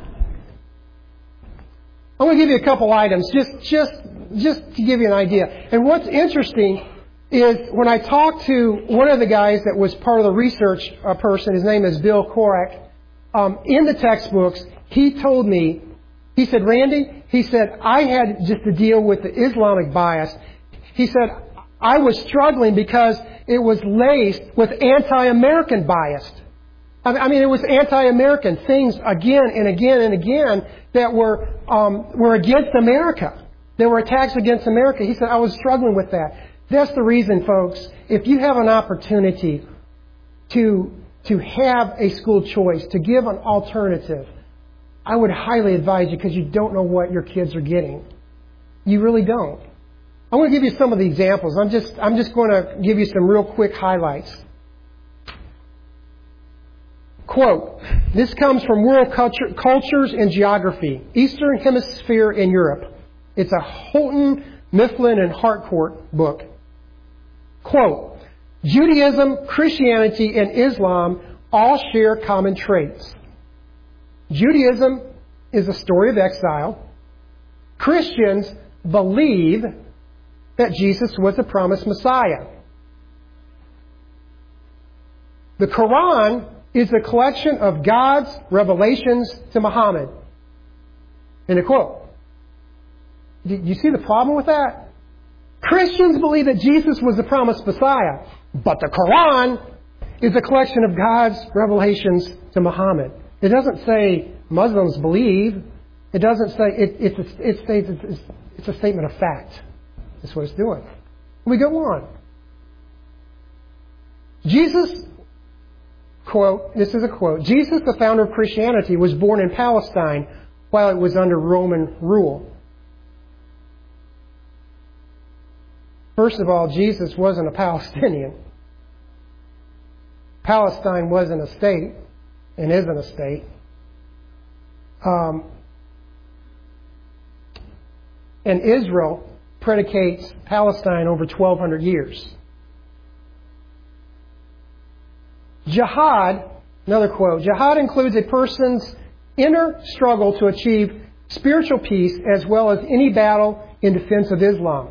going to give you a couple items just, just, just to give you an idea. And what's interesting is when I talked to one of the guys that was part of the research uh, person, his name is Bill Korak, um, in the textbooks, he told me, he said, Randy, he said, I had just to deal with the Islamic bias. He said, I was struggling because it was laced with anti-American bias. I mean, it was anti-American things again and again and again that were um, were against America. There were attacks against America. He said, I was struggling with that. That's the reason, folks, if you have an opportunity to to have a school choice, to give an alternative, I would highly advise you because you don't know what your kids are getting. You really don't. I want to give you some of the examples. I'm just I'm just going to give you some real quick highlights. Quote, this comes from World Culture, Cultures and Geography, Eastern Hemisphere in Europe. It's a Houghton, Mifflin, and Harcourt book. Quote, Judaism, Christianity, and Islam all share common traits. Judaism is a story of exile. Christians believe that Jesus was the promised Messiah. The Quran is a collection of God's revelations to Muhammad. End of quote. Do you see the problem with that? Christians believe that Jesus was the promised Messiah, but the Quran is a collection of God's revelations to Muhammad. It doesn't say Muslims believe. It doesn't say, it, it's, a, it states it's, it's a statement of fact. That's what it's doing. We go on. Jesus, quote, this is a quote, Jesus, the founder of Christianity, was born in Palestine while it was under Roman rule. First of all, Jesus wasn't a Palestinian. Palestine wasn't a state and isn't a state. Um, and Israel predicates Palestine over twelve hundred years. Jihad, another quote, jihad includes a person's inner struggle to achieve spiritual peace as well as any battle in defense of Islam.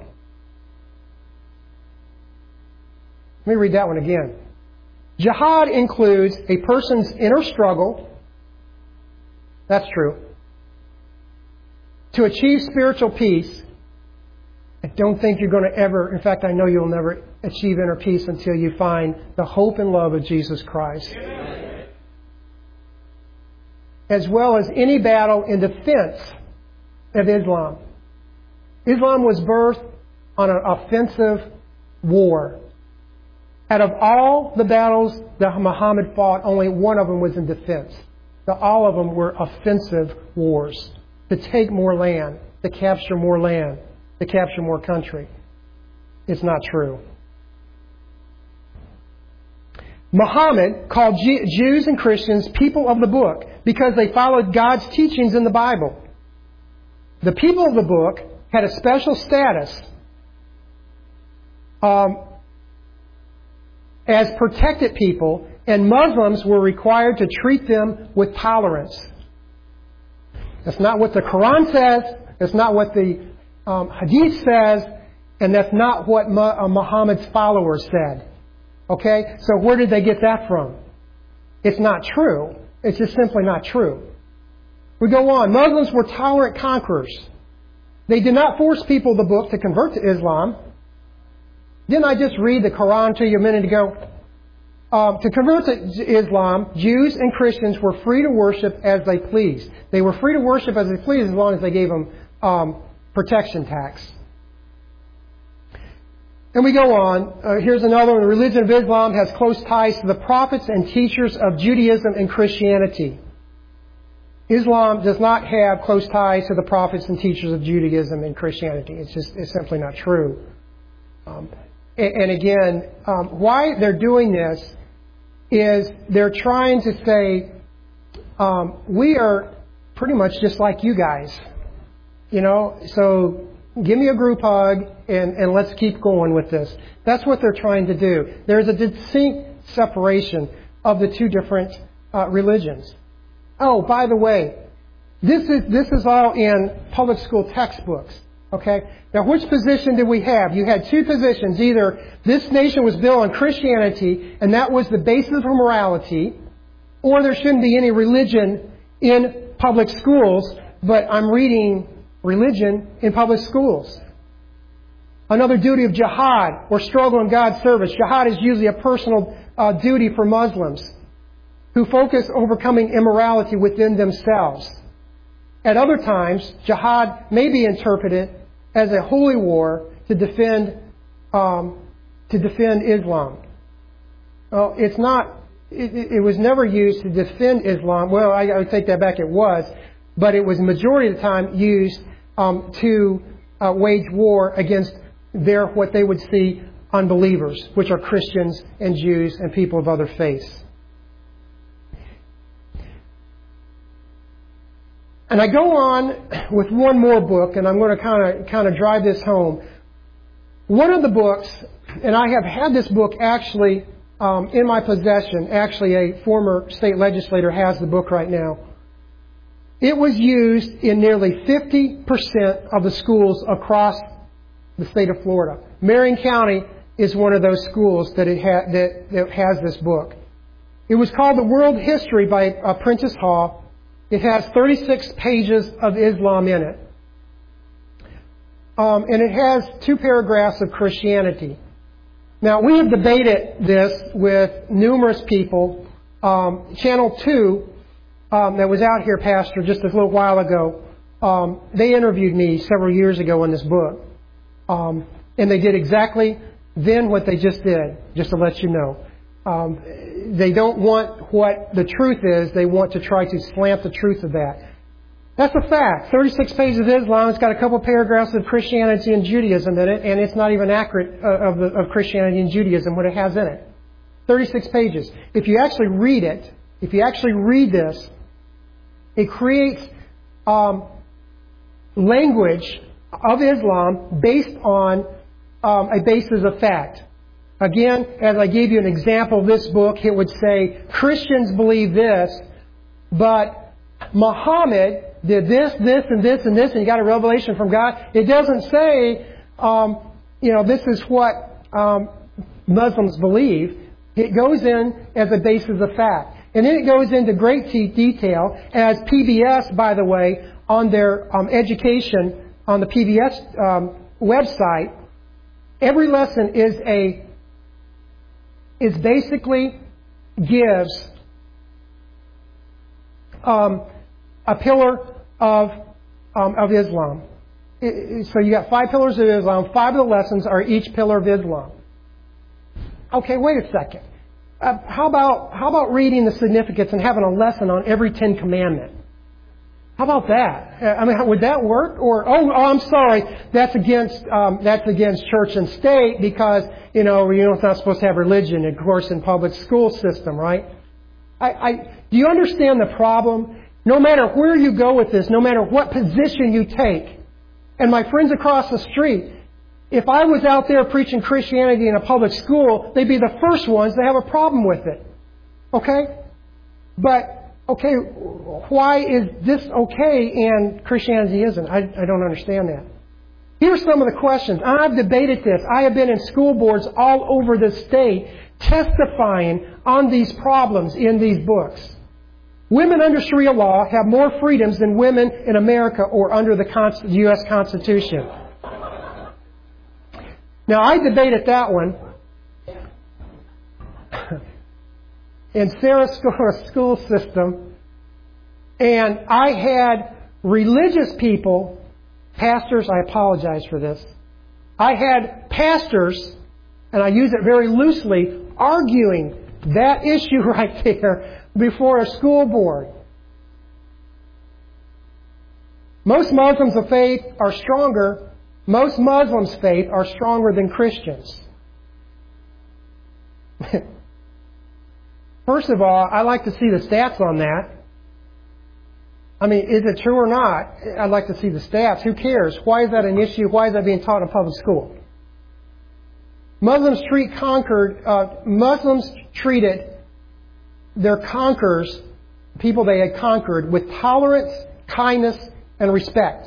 Let me read that one again. Jihad includes a person's inner struggle, that's true, to achieve spiritual peace. I don't think you're going to ever, in fact, I know you'll never achieve inner peace until you find the hope and love of Jesus Christ. Amen. As well as any battle in defense of Islam. Islam was birthed on an offensive war. Out of all the battles that Muhammad fought, only one of them was in defense. The, all of them were offensive wars. To take more land, to capture more land, to capture more country. It's not true. Muhammad called Jews and Christians people of the book because they followed God's teachings in the Bible. The people of the book had a special status um, as protected people, and Muslims were required to treat them with tolerance. That's not what the Quran says. That's not what the um, Hadith says. And that's not what uh, Muhammad's followers said. Okay? So where did they get that from? It's not true. It's just simply not true. We go on. Muslims were tolerant conquerors. They did not force people of the book to convert to Islam. Didn't I just read the Quran to you a minute ago? Um, to convert to Islam, Jews and Christians were free to worship as they pleased. They were free to worship as they pleased as long as they gave them um, protection tax. And we go on. Uh, here's another one. The religion of Islam has close ties to the prophets and teachers of Judaism and Christianity. Islam does not have close ties to the prophets and teachers of Judaism and Christianity. It's just it's simply not true. Um, and, and again, um, why they're doing this is they're trying to say, um, we are pretty much just like you guys. You know, so give me a group hug and, and let's keep going with this. That's what they're trying to do. There's a distinct separation of the two different uh, religions. Oh, by the way, this is this is all in public school textbooks. Okay? Now, which position did we have? You had two positions. Either this nation was built on Christianity, and that was the basis of morality, or there shouldn't be any religion in public schools, but I'm reading religion in public schools. Another duty of jihad, or struggle in God's service. Jihad is usually a personal uh, duty for Muslims. who focus overcoming immorality within themselves. At other times, jihad may be interpreted as a holy war to defend um, to defend Islam. Well, it's not. It, it was never used to defend Islam. Well, I, I take that back. It was, but it was majority of the time used um, to uh, wage war against their what they would see unbelievers, which are Christians and Jews and people of other faiths. And I go on with one more book, and I'm going to kind of kind of drive this home. One of the books, and I have had this book actually um, in my possession. Actually, a former state legislator has the book right now. It was used in nearly fifty percent of the schools across the state of Florida. Marion County is one of those schools that it ha- that, that has this book. It was called The World History by uh, Prentice Hall. It has thirty-six pages of Islam in it. Um, and it has two paragraphs of Christianity. Now, we have debated this with numerous people. Um, Channel two, um, that was out here, Pastor, just a little while ago, um, they interviewed me several years ago on this book. Um, and they did exactly then what they just did, just to let you know. Um, they don't want what the truth is. They want to try to slant the truth of that. That's a fact. thirty-six pages of Islam. It's got a couple paragraphs of Christianity and Judaism in it, and it's not even accurate of, the, of Christianity and Judaism, what it has in it. thirty-six pages. If you actually read it, if you actually read this, it creates um, language of Islam based on um, a basis of fact. Again, as I gave you an example of this book, it would say, Christians believe this, but Muhammad did this, this, and this, and this, and he got a revelation from God. It doesn't say, um, you know, this is what um, Muslims believe. It goes in as a basis of fact. And then it goes into great detail, as P B S, by the way, on their um, education, on the P B S um, website, every lesson is a is basically gives um, a pillar of um, of Islam. It, so you got five pillars of Islam. Five of the lessons are each pillar of Islam. Okay, wait a second. Uh, how about how about reading the significance and having a lesson on every Ten Commandment? How about that? I mean, would that work? Or oh, oh I'm sorry, that's against um, that's against church and state because you know you know it's not supposed to have religion, of course, in public school system, right? I, I do you understand the problem? No matter where you go with this, no matter what position you take, and my friends across the street, if I was out there preaching Christianity in a public school, they'd be the first ones to have a problem with it. Okay, but. Okay, why is this okay and Christianity isn't? I, I don't understand that. Here's some of the questions. I've debated this. I have been in school boards all over the state testifying on these problems in these books. Women under Sharia law have more freedoms than women in America or under the U S Constitution. Now, I debated that one. In Sarah's school system, and I had religious people, pastors, I apologize for this, I had pastors, and I use it very loosely, arguing that issue right there before a school board. Most Muslims of faith are stronger, most Muslims' faith are stronger than Christians. First of all, I like to see the stats on that. I mean, is it true or not? I'd like to see the stats. Who cares? Why is that an issue? Why is that being taught in public school? Muslims treat conquered, uh, Muslims treated their conquerors, people they had conquered, with tolerance, kindness, and respect.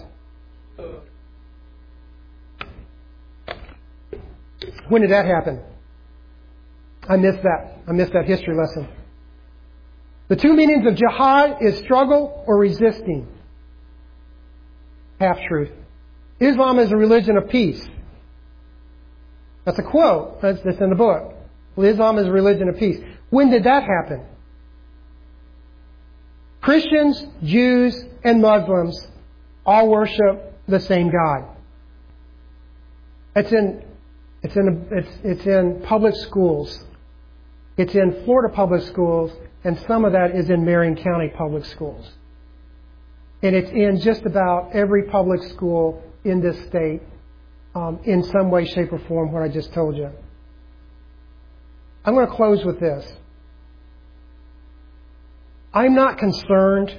When did that happen? I missed that. I missed that history lesson. The two meanings of jihad is struggle or resisting. Half-truth. Islam is a religion of peace. That's a quote. That's, that's in the book. Well, Islam is a religion of peace. When did that happen? Christians, Jews, and Muslims all worship the same God. It's in, it's in, it's, it's in public schools. It's in Florida public schools, and some of that is in Marion County public schools. And it's in just about every public school in this state, um, in some way, shape, or form, what I just told you. I'm going to close with this. I'm not concerned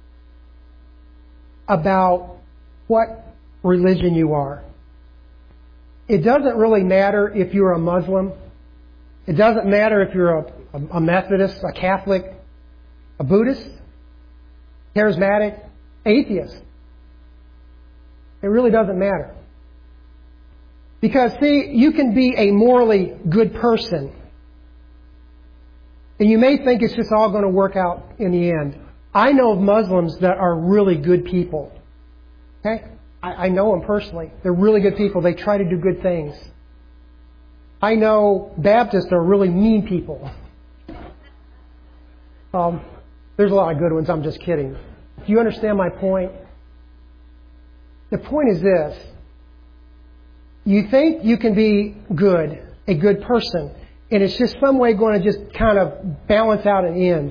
about what religion you are. It doesn't really matter if you're a Muslim. It doesn't matter if you're a, a Methodist, a Catholic, a Buddhist, charismatic, atheist. It really doesn't matter. Because, see, you can be a morally good person, and you may think it's just all going to work out in the end. I know of Muslims that are really good people. Okay? I, I know them personally. They're really good people. They try to do good things. I know Baptists are really mean people. Um, there's a lot of good ones. I'm just kidding. Do you understand my point? The point is this. You think you can be good, a good person, and it's just some way going to just kind of balance out an end.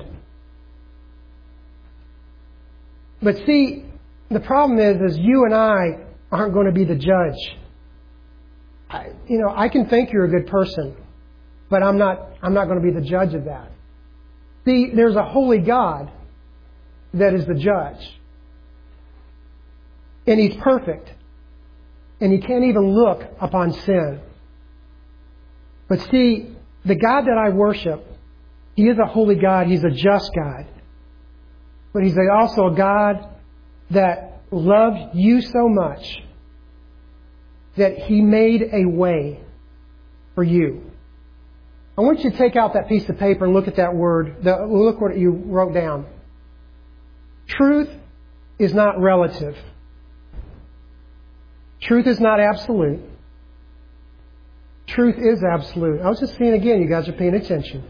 But see, the problem is, is you and I aren't going to be the judge. I, you know, I can think you're a good person, but I'm not, I'm not going to be the judge of that. See, there's a holy God that is the judge. And He's perfect. And He can't even look upon sin. But see, the God that I worship, He is a holy God. He's a just God. But He's also a God that loved you so much that He made a way for you. I want you to take out that piece of paper and look at that word. The, look what you wrote down. Truth is not relative. Truth is not absolute. Truth is absolute. I was just seeing again, you guys are paying attention.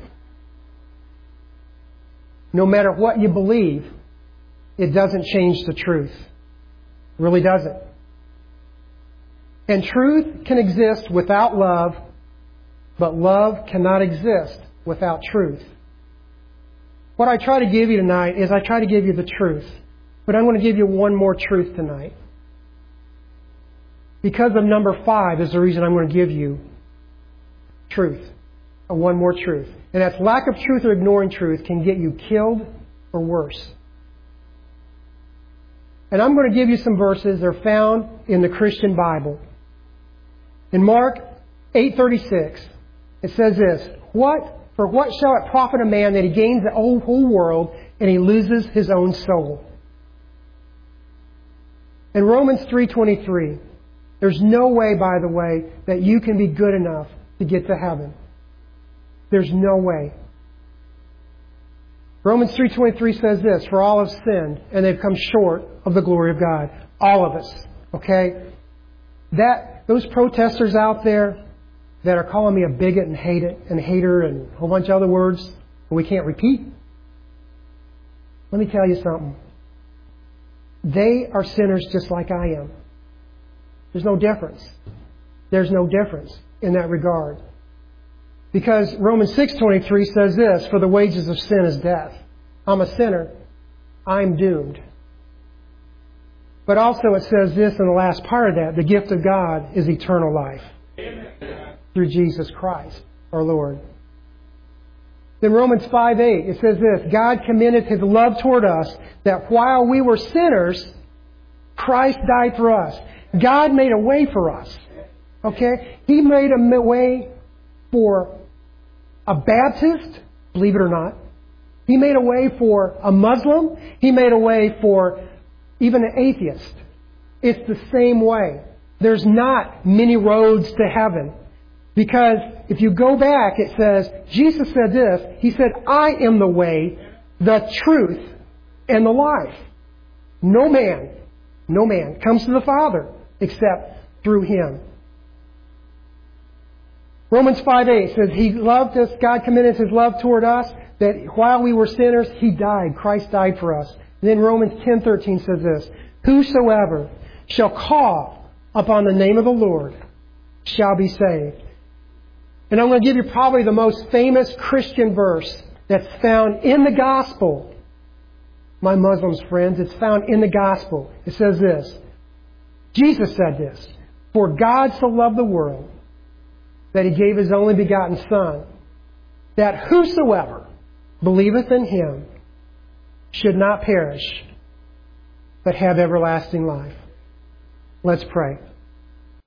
No matter what you believe, it doesn't change the truth. It really doesn't. And truth can exist without love, but love cannot exist without truth. What I try to give you tonight is I try to give you the truth. But I'm going to give you one more truth tonight. Because of number five is the reason I'm going to give you truth. One more truth. And that's lack of truth or ignoring truth can get you killed or worse. And I'm going to give you some verses. They're found in the Christian Bible. In Mark eight thirty-six, it says this, What for what shall it profit a man that he gains the whole world and he loses his own soul? In Romans three twenty-three, there's no way, by the way, that you can be good enough to get to heaven. There's no way. Romans three twenty-three says this, For all have sinned, and they've come short of the glory of God. All of us. Okay? That those protesters out there that are calling me a bigot and hate it and hater and a whole bunch of other words we can't repeat. Let me tell you something. They are sinners just like I am. There's no difference. There's no difference in that regard. Because Romans six twenty-three says this, For the wages of sin is death. I'm a sinner. I'm doomed. But also it says this in the last part of that, the gift of God is eternal life. Amen. Through Jesus Christ, our Lord. Then Romans five eight, it says this, God commendeth His love toward us, that while we were sinners, Christ died for us. God made a way for us. Okay? He made a way for a Baptist, believe it or not. He made a way for a Muslim. He made a way for even an atheist. It's the same way. There's not many roads to heaven. Because if you go back, it says, Jesus said this. He said, I am the way, the truth, and the life. No man, no man comes to the Father except through Him. Romans five eight says, He loved us, God commended His love toward us, that while we were sinners, He died. Christ died for us. And then Romans ten thirteen says this, whosoever shall call upon the name of the Lord shall be saved. And I'm going to give you probably the most famous Christian verse that's found in the Gospel. My Muslim friends, it's found in the Gospel. It says this. Jesus said this, for God so loved the world that He gave His only begotten Son, that whosoever believeth in Him should not perish, but have everlasting life. Let's pray.